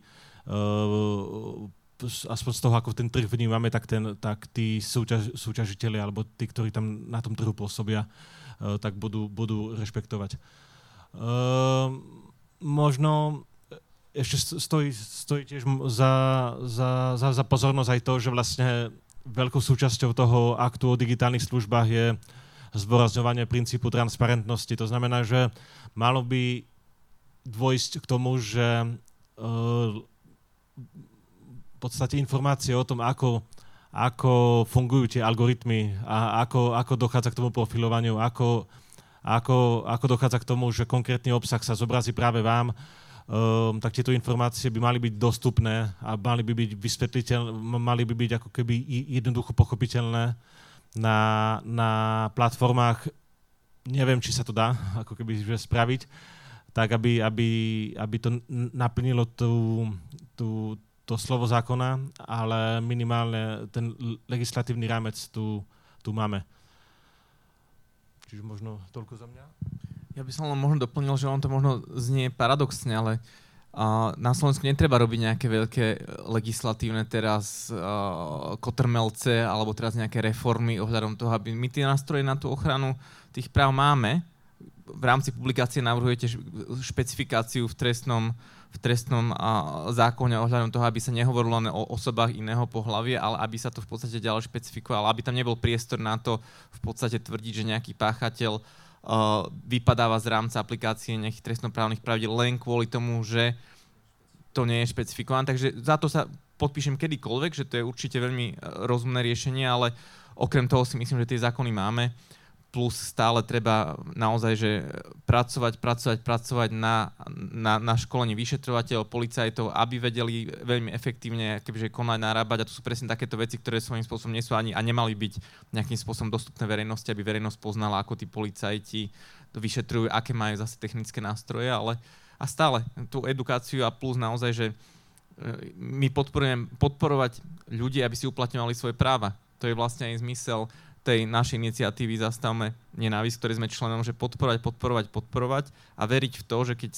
uh, aspoň z toho, ako ten trh vnímame, tak, ten, tak tí súťaž, súťažiteľi alebo tí, ktorí tam na tom trhu pôsobia, uh, tak budú, budú rešpektovať. Uh, možno ešte stojí, stojí tiež za, za, za, za pozornosť aj to, že vlastne veľkou súčasťou toho aktu o digitálnych službách je zdôrazňovanie princípu transparentnosti. To znamená, že malo by dôjsť k tomu, že uh, v podstate informácie o tom, ako, ako fungujú tie algoritmy a ako, ako dochádza k tomu profilovaniu, ako, ako, ako dochádza k tomu, že konkrétny obsah sa zobrazí práve vám, uh, tak tieto informácie by mali byť dostupné a mali by byť vysvetliteľné, mali by byť ako keby jednoducho pochopiteľné na, na platformách. Neviem, či sa to dá ako keby že spraviť, tak aby, aby, aby to naplnilo tú, tú, to slovo zákona, ale minimálne ten legislatívny rámec tu, tu máme. Čiže možno toľko za mňa. Ja by som len možno doplnil, že on to možno znie paradoxne, ale Uh, na Slovensku netreba robiť nejaké veľké legislatívne teraz uh, kotrmelce alebo teraz nejaké reformy ohľadom toho, aby my tie nástroje na tú ochranu tých práv máme. V rámci publikácie navrhujete špecifikáciu v trestnom, v trestnom uh, zákone ohľadom toho, aby sa nehovorilo len o osobách iného pohlavia, ale aby sa to v podstate ďalej špecifikovalo, aby tam nebol priestor na to v podstate tvrdiť, že nejaký páchateľ Uh, vypadáva z rámca aplikácie nejakých trestnoprávnych pravidiel len kvôli tomu, že to nie je špecifikované. Takže za to sa podpíšem kedykoľvek, že to je určite veľmi uh, rozumné riešenie, ale okrem toho si myslím, že tie zákony máme. Plus stále treba naozaj že pracovať, pracovať, pracovať na, na, na školení vyšetrovateľov, policajtov, aby vedeli veľmi efektívne kebyže konať, narábať. A to sú presne takéto veci, ktoré svojím spôsobom nie sú ani a nemali byť nejakým spôsobom dostupné verejnosti, aby verejnosť poznala, ako tí policajti to vyšetrujú, aké majú zase technické nástroje, ale a stále tú edukáciu a plus naozaj, že my podporujeme podporovať ľudí, aby si uplatňovali svoje práva. To je vlastne aj zmysel tej našej iniciatívy Zastavme nenávisť, ktorej sme členom, že podporovať, podporovať, podporovať a veriť v to, že keď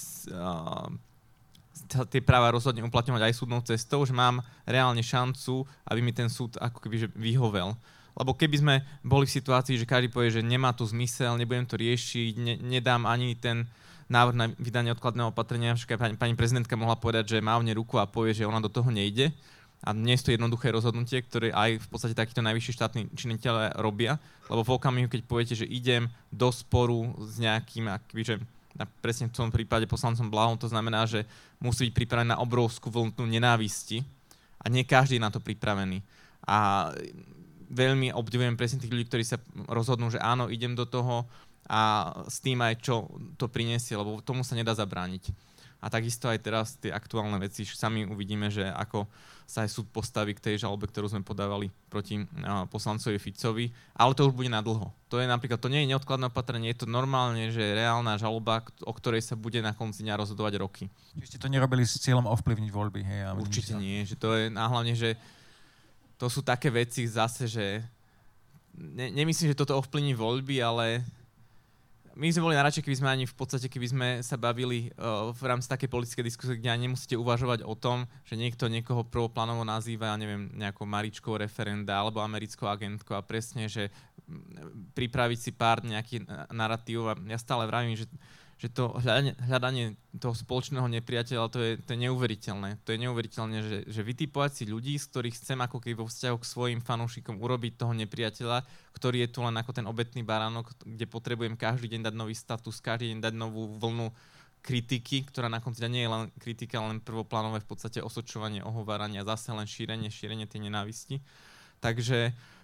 uh, tie práva rozhodne uplatňovať aj súdnou cestou, že mám reálne šancu, aby mi ten súd ako keby že vyhovel. Lebo keby sme boli v situácii, že každý povie, že nemá to zmysel, nebudem to riešiť, ne, nedám ani ten návrh na vydanie odkladného opatrenia, však pani, pani prezidentka mohla povedať, že mávne ruku a povie, že ona do toho nejde. A nie je to jednoduché rozhodnutie, ktoré aj v podstate takíto najvyšší štátni činiteľe robia, lebo v okamihu, keď poviete, že idem do sporu s nejakým, akbyže, na, presne v tom prípade poslancom Blahom, to znamená, že musí byť pripravený na obrovskú vlnu nenávisti a nie každý je na to pripravený. A veľmi obdivujem presne tých ľudí, ktorí sa rozhodnú, že áno, idem do toho a s tým aj čo to prinesie, lebo tomu sa nedá zabrániť. A takisto aj teraz tie aktuálne veci, sami uvidíme, že ako sa aj súd postaví k tej žalobe, ktorú sme podávali proti uh, poslancovi Ficovi, ale to už bude na dlho. To je napríklad, to nie je neodkladné opatrenie, je to normálne, že je reálna žaloba, o ktorej sa bude na konci dňa rozhodovať roky. Čiže ste to nerobili s cieľom ovplyvniť voľby, hej? Ale určite nie, že to je, a hlavne, že to sú také veci zase, že ne, nemyslím, že toto ovplyvní voľby, ale my sme boli najradšej, keby sme ani v podstate, keby sme sa bavili uh, v rámci takej politickej diskusie, kde ani nemusíte uvažovať o tom, že niekto niekoho prvoplánovo nazýva, ja neviem, nejakou Maričkou referenda alebo americkou agentkou a presne, že pripraviť si pár nejaký narratív a ja stále vravím, že, že to hľadanie, hľadanie toho spoločného nepriateľa, to je, to je neuveriteľné. To je neuveriteľné, že, že vytipovať si ľudí, z ktorých chcem ako keby vo vzťahu k svojim fanúšikom urobiť toho nepriateľa, ktorý je tu len ako ten obetný baránok, kde potrebujem každý deň dať nový status, každý deň dať novú vlnu kritiky, ktorá na konci nie je len kritika, len prvoplánové v podstate osočovanie, ohováranie a zase len šírenie, šírenie tej nenávisti. Takže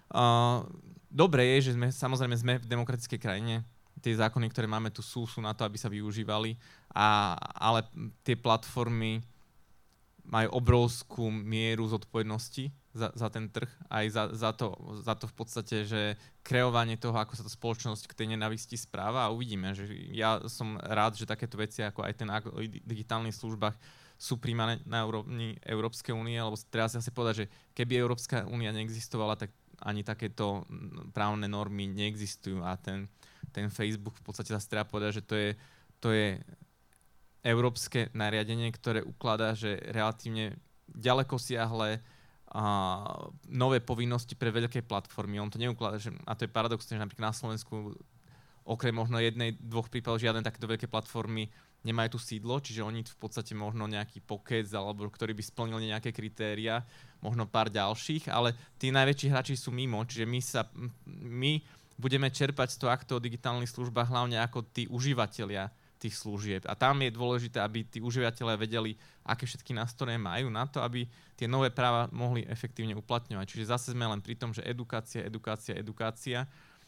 Uh, dobre je, že sme, samozrejme sme v demokratickej krajine. Tie zákony, ktoré máme tu sú, sú na to, aby sa využívali. A, ale tie platformy majú obrovskú mieru zodpovednosti za, za ten trh. Aj za, za, to, za to v podstate, že kreovanie toho, ako sa tá spoločnosť k tej nenávisti správa. A uvidíme. Že ja som rád, že takéto veci, ako aj ten akt o digitálnych službách, sú príjmané na úrovni Európskej únie, lebo treba si asi povedať, že keby Európska únia neexistovala, tak ani takéto právne normy neexistujú a ten, ten Facebook v podstate sa treba povedať, že to je, to je európske nariadenie, ktoré ukladá, že relatívne ďaleko siahle a nové povinnosti pre veľké platformy. On to neukladá, že, a to je paradoxné, že napríklad na Slovensku okrem možno jednej, dvoch prípadov žiadne takéto veľké platformy nemajú tu sídlo, čiže oni v podstate možno nejaký Pocket, alebo ktorý by splnil nejaké kritéria, možno pár ďalších, ale tí najväčší hráči sú mimo, čiže my sa my budeme čerpať z toho aktu o digitálnych službách hlavne ako tí užívateľia tých služieb. A tam je dôležité, aby tí užívateľia vedeli, aké všetky nástroje majú na to, aby tie nové práva mohli efektívne uplatňovať. Čiže zase sme len pri tom, že edukácia, edukácia, edukácia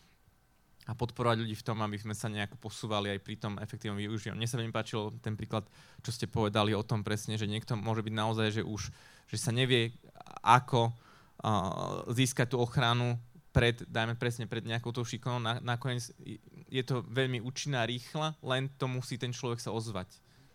a podporovať ľudí v tom, aby sme sa nejako posúvali aj pri tom efektívnom využívaní. Mne sa veľmi páčil ten príklad, čo ste povedali o tom presne, že niekto môže byť naozaj, že už že sa nevie, ako uh, získať tú ochranu pred, dajme presne, pred nejakou tou šikonou. Na, nakoniec je to veľmi účinná, rýchla, len to musí ten človek sa ozvať.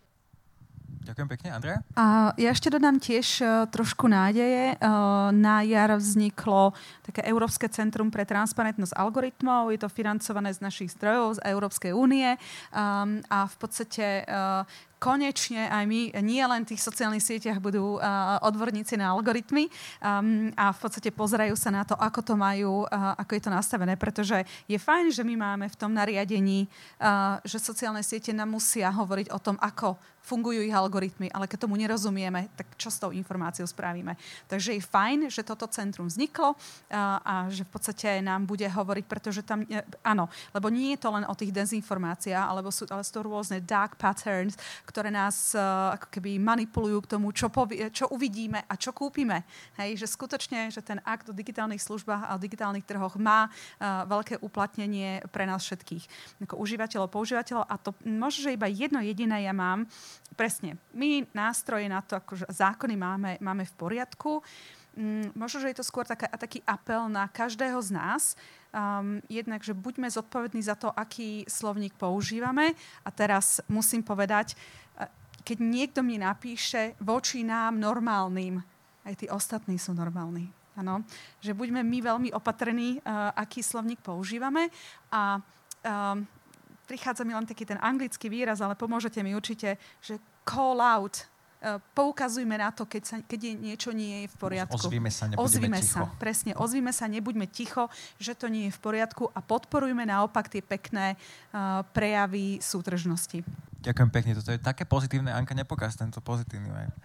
Ďakujem pekne. Andrea? A ja ešte dodám tiež uh, trošku nádeje. Uh, na jar vzniklo také Európske centrum pre transparentnosť algoritmov. Je to financované z našich zdrojov z Európskej únie um, a v podstate uh, konečne aj my, nie len v tých sociálnych sieťach budú uh, odborníci na algoritmy um, a v podstate pozerajú sa na to, ako to majú, uh, ako je to nastavené, pretože je fajn, že my máme v tom nariadení, uh, že sociálne siete nám musia hovoriť o tom, ako fungujú ich algoritmy, ale keď tomu nerozumieme, tak čo s tou informáciou spravíme. Takže je fajn, že toto centrum vzniklo uh, a že v podstate nám bude hovoriť, pretože tam, uh, áno, lebo nie je to len o tých dezinformáciách, alebo sú, ale sú to rôzne dark patterns, ktoré nás uh, ako keby manipulujú k tomu, čo, povie, čo uvidíme a čo kúpime. Hej, že skutočne, že ten akt o digitálnych službách a o digitálnych trhoch má uh, veľké uplatnenie pre nás všetkých. Ako užívateľov, používateľov a to možno, že iba jedno jediné ja mám. Presne. My nástroje na to, akože zákony máme, máme v poriadku. Mm, možno, že je to skôr taká, taký apel na každého z nás. Um, jednak, že buďme zodpovední za to, aký slovník používame. A teraz musím povedať, keď niekto mi napíše voči nám normálnym, aj tí ostatní sú normálni. Ano? Že buďme my veľmi opatrní, uh, aký slovník používame. A um, prichádza mi len taký ten anglický výraz, ale pomôžete mi určite, že call out. Poukazujme na to, keď, sa, keď je niečo nie je v poriadku. Ozvíme sa, nebudeme ozvíme ticho. Sa, presne, ozvíme sa, nebuďme ticho, že to nie je v poriadku a podporujme naopak tie pekné uh, prejavy súdržnosti. Ďakujem pekne, toto je také pozitívne. Anka, nepokaz tento pozitívny.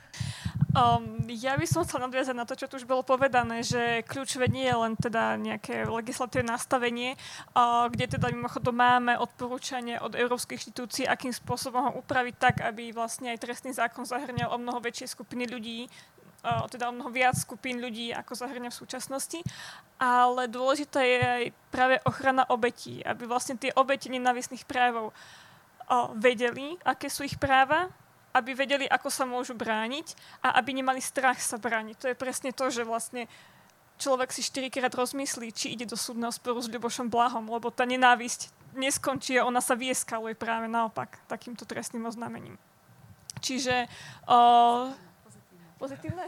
Um, ja by som chcela nadviazať na to, čo tu už bolo povedané, že kľúčové nie je len teda nejaké legislatívne nastavenie, uh, kde teda mimochodom máme odporúčanie od európskych inštitúcií, akým spôsobom ho upraviť tak, aby vlastne aj trestný zákon zahrňal o mnoho väčšie skupiny ľudí, uh, teda o mnoho viac skupín ľudí, ako zahrňa v súčasnosti. Ale dôležitá je aj práve ochrana obetí, aby vlastne tie obete nenávistných prejavov O, vedeli, aké sú ich práva, aby vedeli, ako sa môžu brániť a aby nemali strach sa brániť. To je presne to, že vlastne človek si štyrikrát rozmyslí, či ide do súdneho sporu s Ľubošom Blahom, lebo tá nenávisť neskončí a ona sa vyeskaluje práve naopak takýmto trestným oznámením. Čiže... O, pozitívne?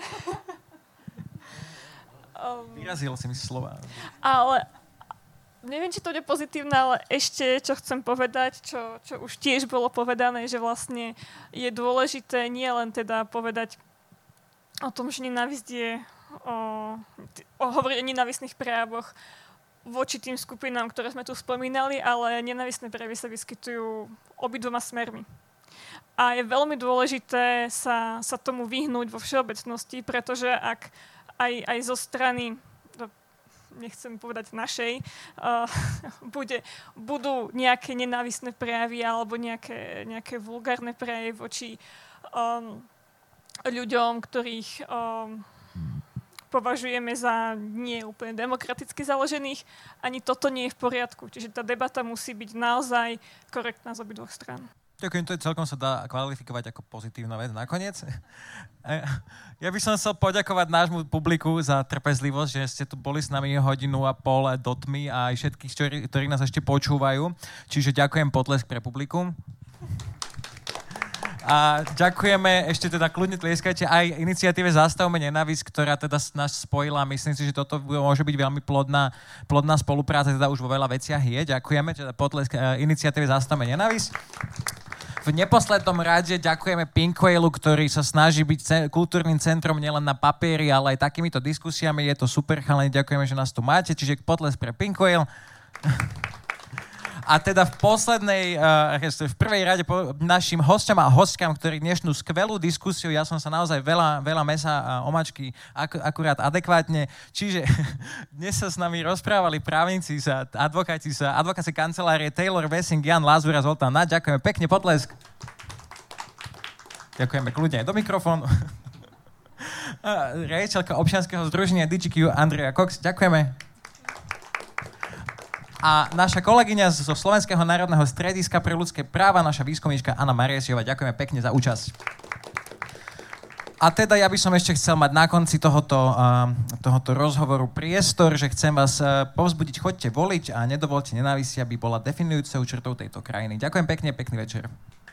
um, Vyrazil si mi slova. Ale... Neviem, či to je pozitívne, ale ešte, čo chcem povedať, čo, čo už tiež bolo povedané, že vlastne je dôležité nie len teda povedať o tom, že nenávisť je o, o hovoriť o nenávistných prejavoch voči tým skupinám, ktoré sme tu spomínali, ale nenávistné prejavy sa vyskytujú obidvoma smermi. A je veľmi dôležité sa, sa tomu vyhnúť vo všeobecnosti, pretože ak aj, aj zo strany nechcem povedať našej, uh, bude, budú nejaké nenávistné prejavy alebo nejaké, nejaké vulgárne prejavy voči um, ľuďom, ktorých um, považujeme za nie úplne demokraticky založených, ani toto nie je v poriadku. Čiže tá debata musí byť naozaj korektná z obidvoch strán. Ďakujem, to je celkom sa dá kvalifikovať ako pozitívna vec nakoniec. Ja by som chcel poďakovať nášmu publiku za trpezlivosť, že ste tu boli s nami hodinu a pol do tmy a aj všetkých, ktorí, ktorí nás ešte počúvajú. Čiže ďakujem, potlesk pre publikum. A ďakujeme, ešte teda kľudne tlieskajte aj iniciatíve Zastavme nenávisť, ktorá teda nás spojila. Myslím si, že toto môže byť veľmi plodná, plodná spolupráca, teda už vo veľa veciach je. Ďakujeme, teda potlesk iniciatíve Zastavme nenávisť. V neposlednom rade ďakujeme Pinkwailu, ktorý sa snaží byť ce- kultúrnym centrom nielen na papieri, ale aj takýmito diskusiami. Je to super, chalani, ďakujeme, že nás tu máte. Čiže potlesk pre Pinkwail. A teda v poslednej, uh, v prvej rade po našim hosťom a hostkám, ktorí dnešnú skvelú diskusiu, ja som sa naozaj veľa, veľa mesa a omačky ak- akurát adekvátne, čiže dnes sa s nami rozprávali právnici sa, advokáti sa, advokácie kancelárie Taylor, Wessing, Jan Lázur a Zoltán Naď. Ďakujeme pekne, potlesk. Ďakujeme kľudne aj do mikrofónu. Riaditeľka občianskeho združenia dé gé kú Andrea Cox, ďakujeme. A naša kolegyňa zo Slovenského národného strediska pre ľudské práva, naša výskumníčka Anna Mariesiová. Ďakujeme pekne za účasť. A teda ja by som ešte chcel mať na konci tohoto, uh, tohoto rozhovoru priestor, že chcem vás uh, povzbudiť, choďte voliť a nedovolte nenávisť, aby bola definujúcou črtou tejto krajiny. Ďakujem pekne, pekný večer.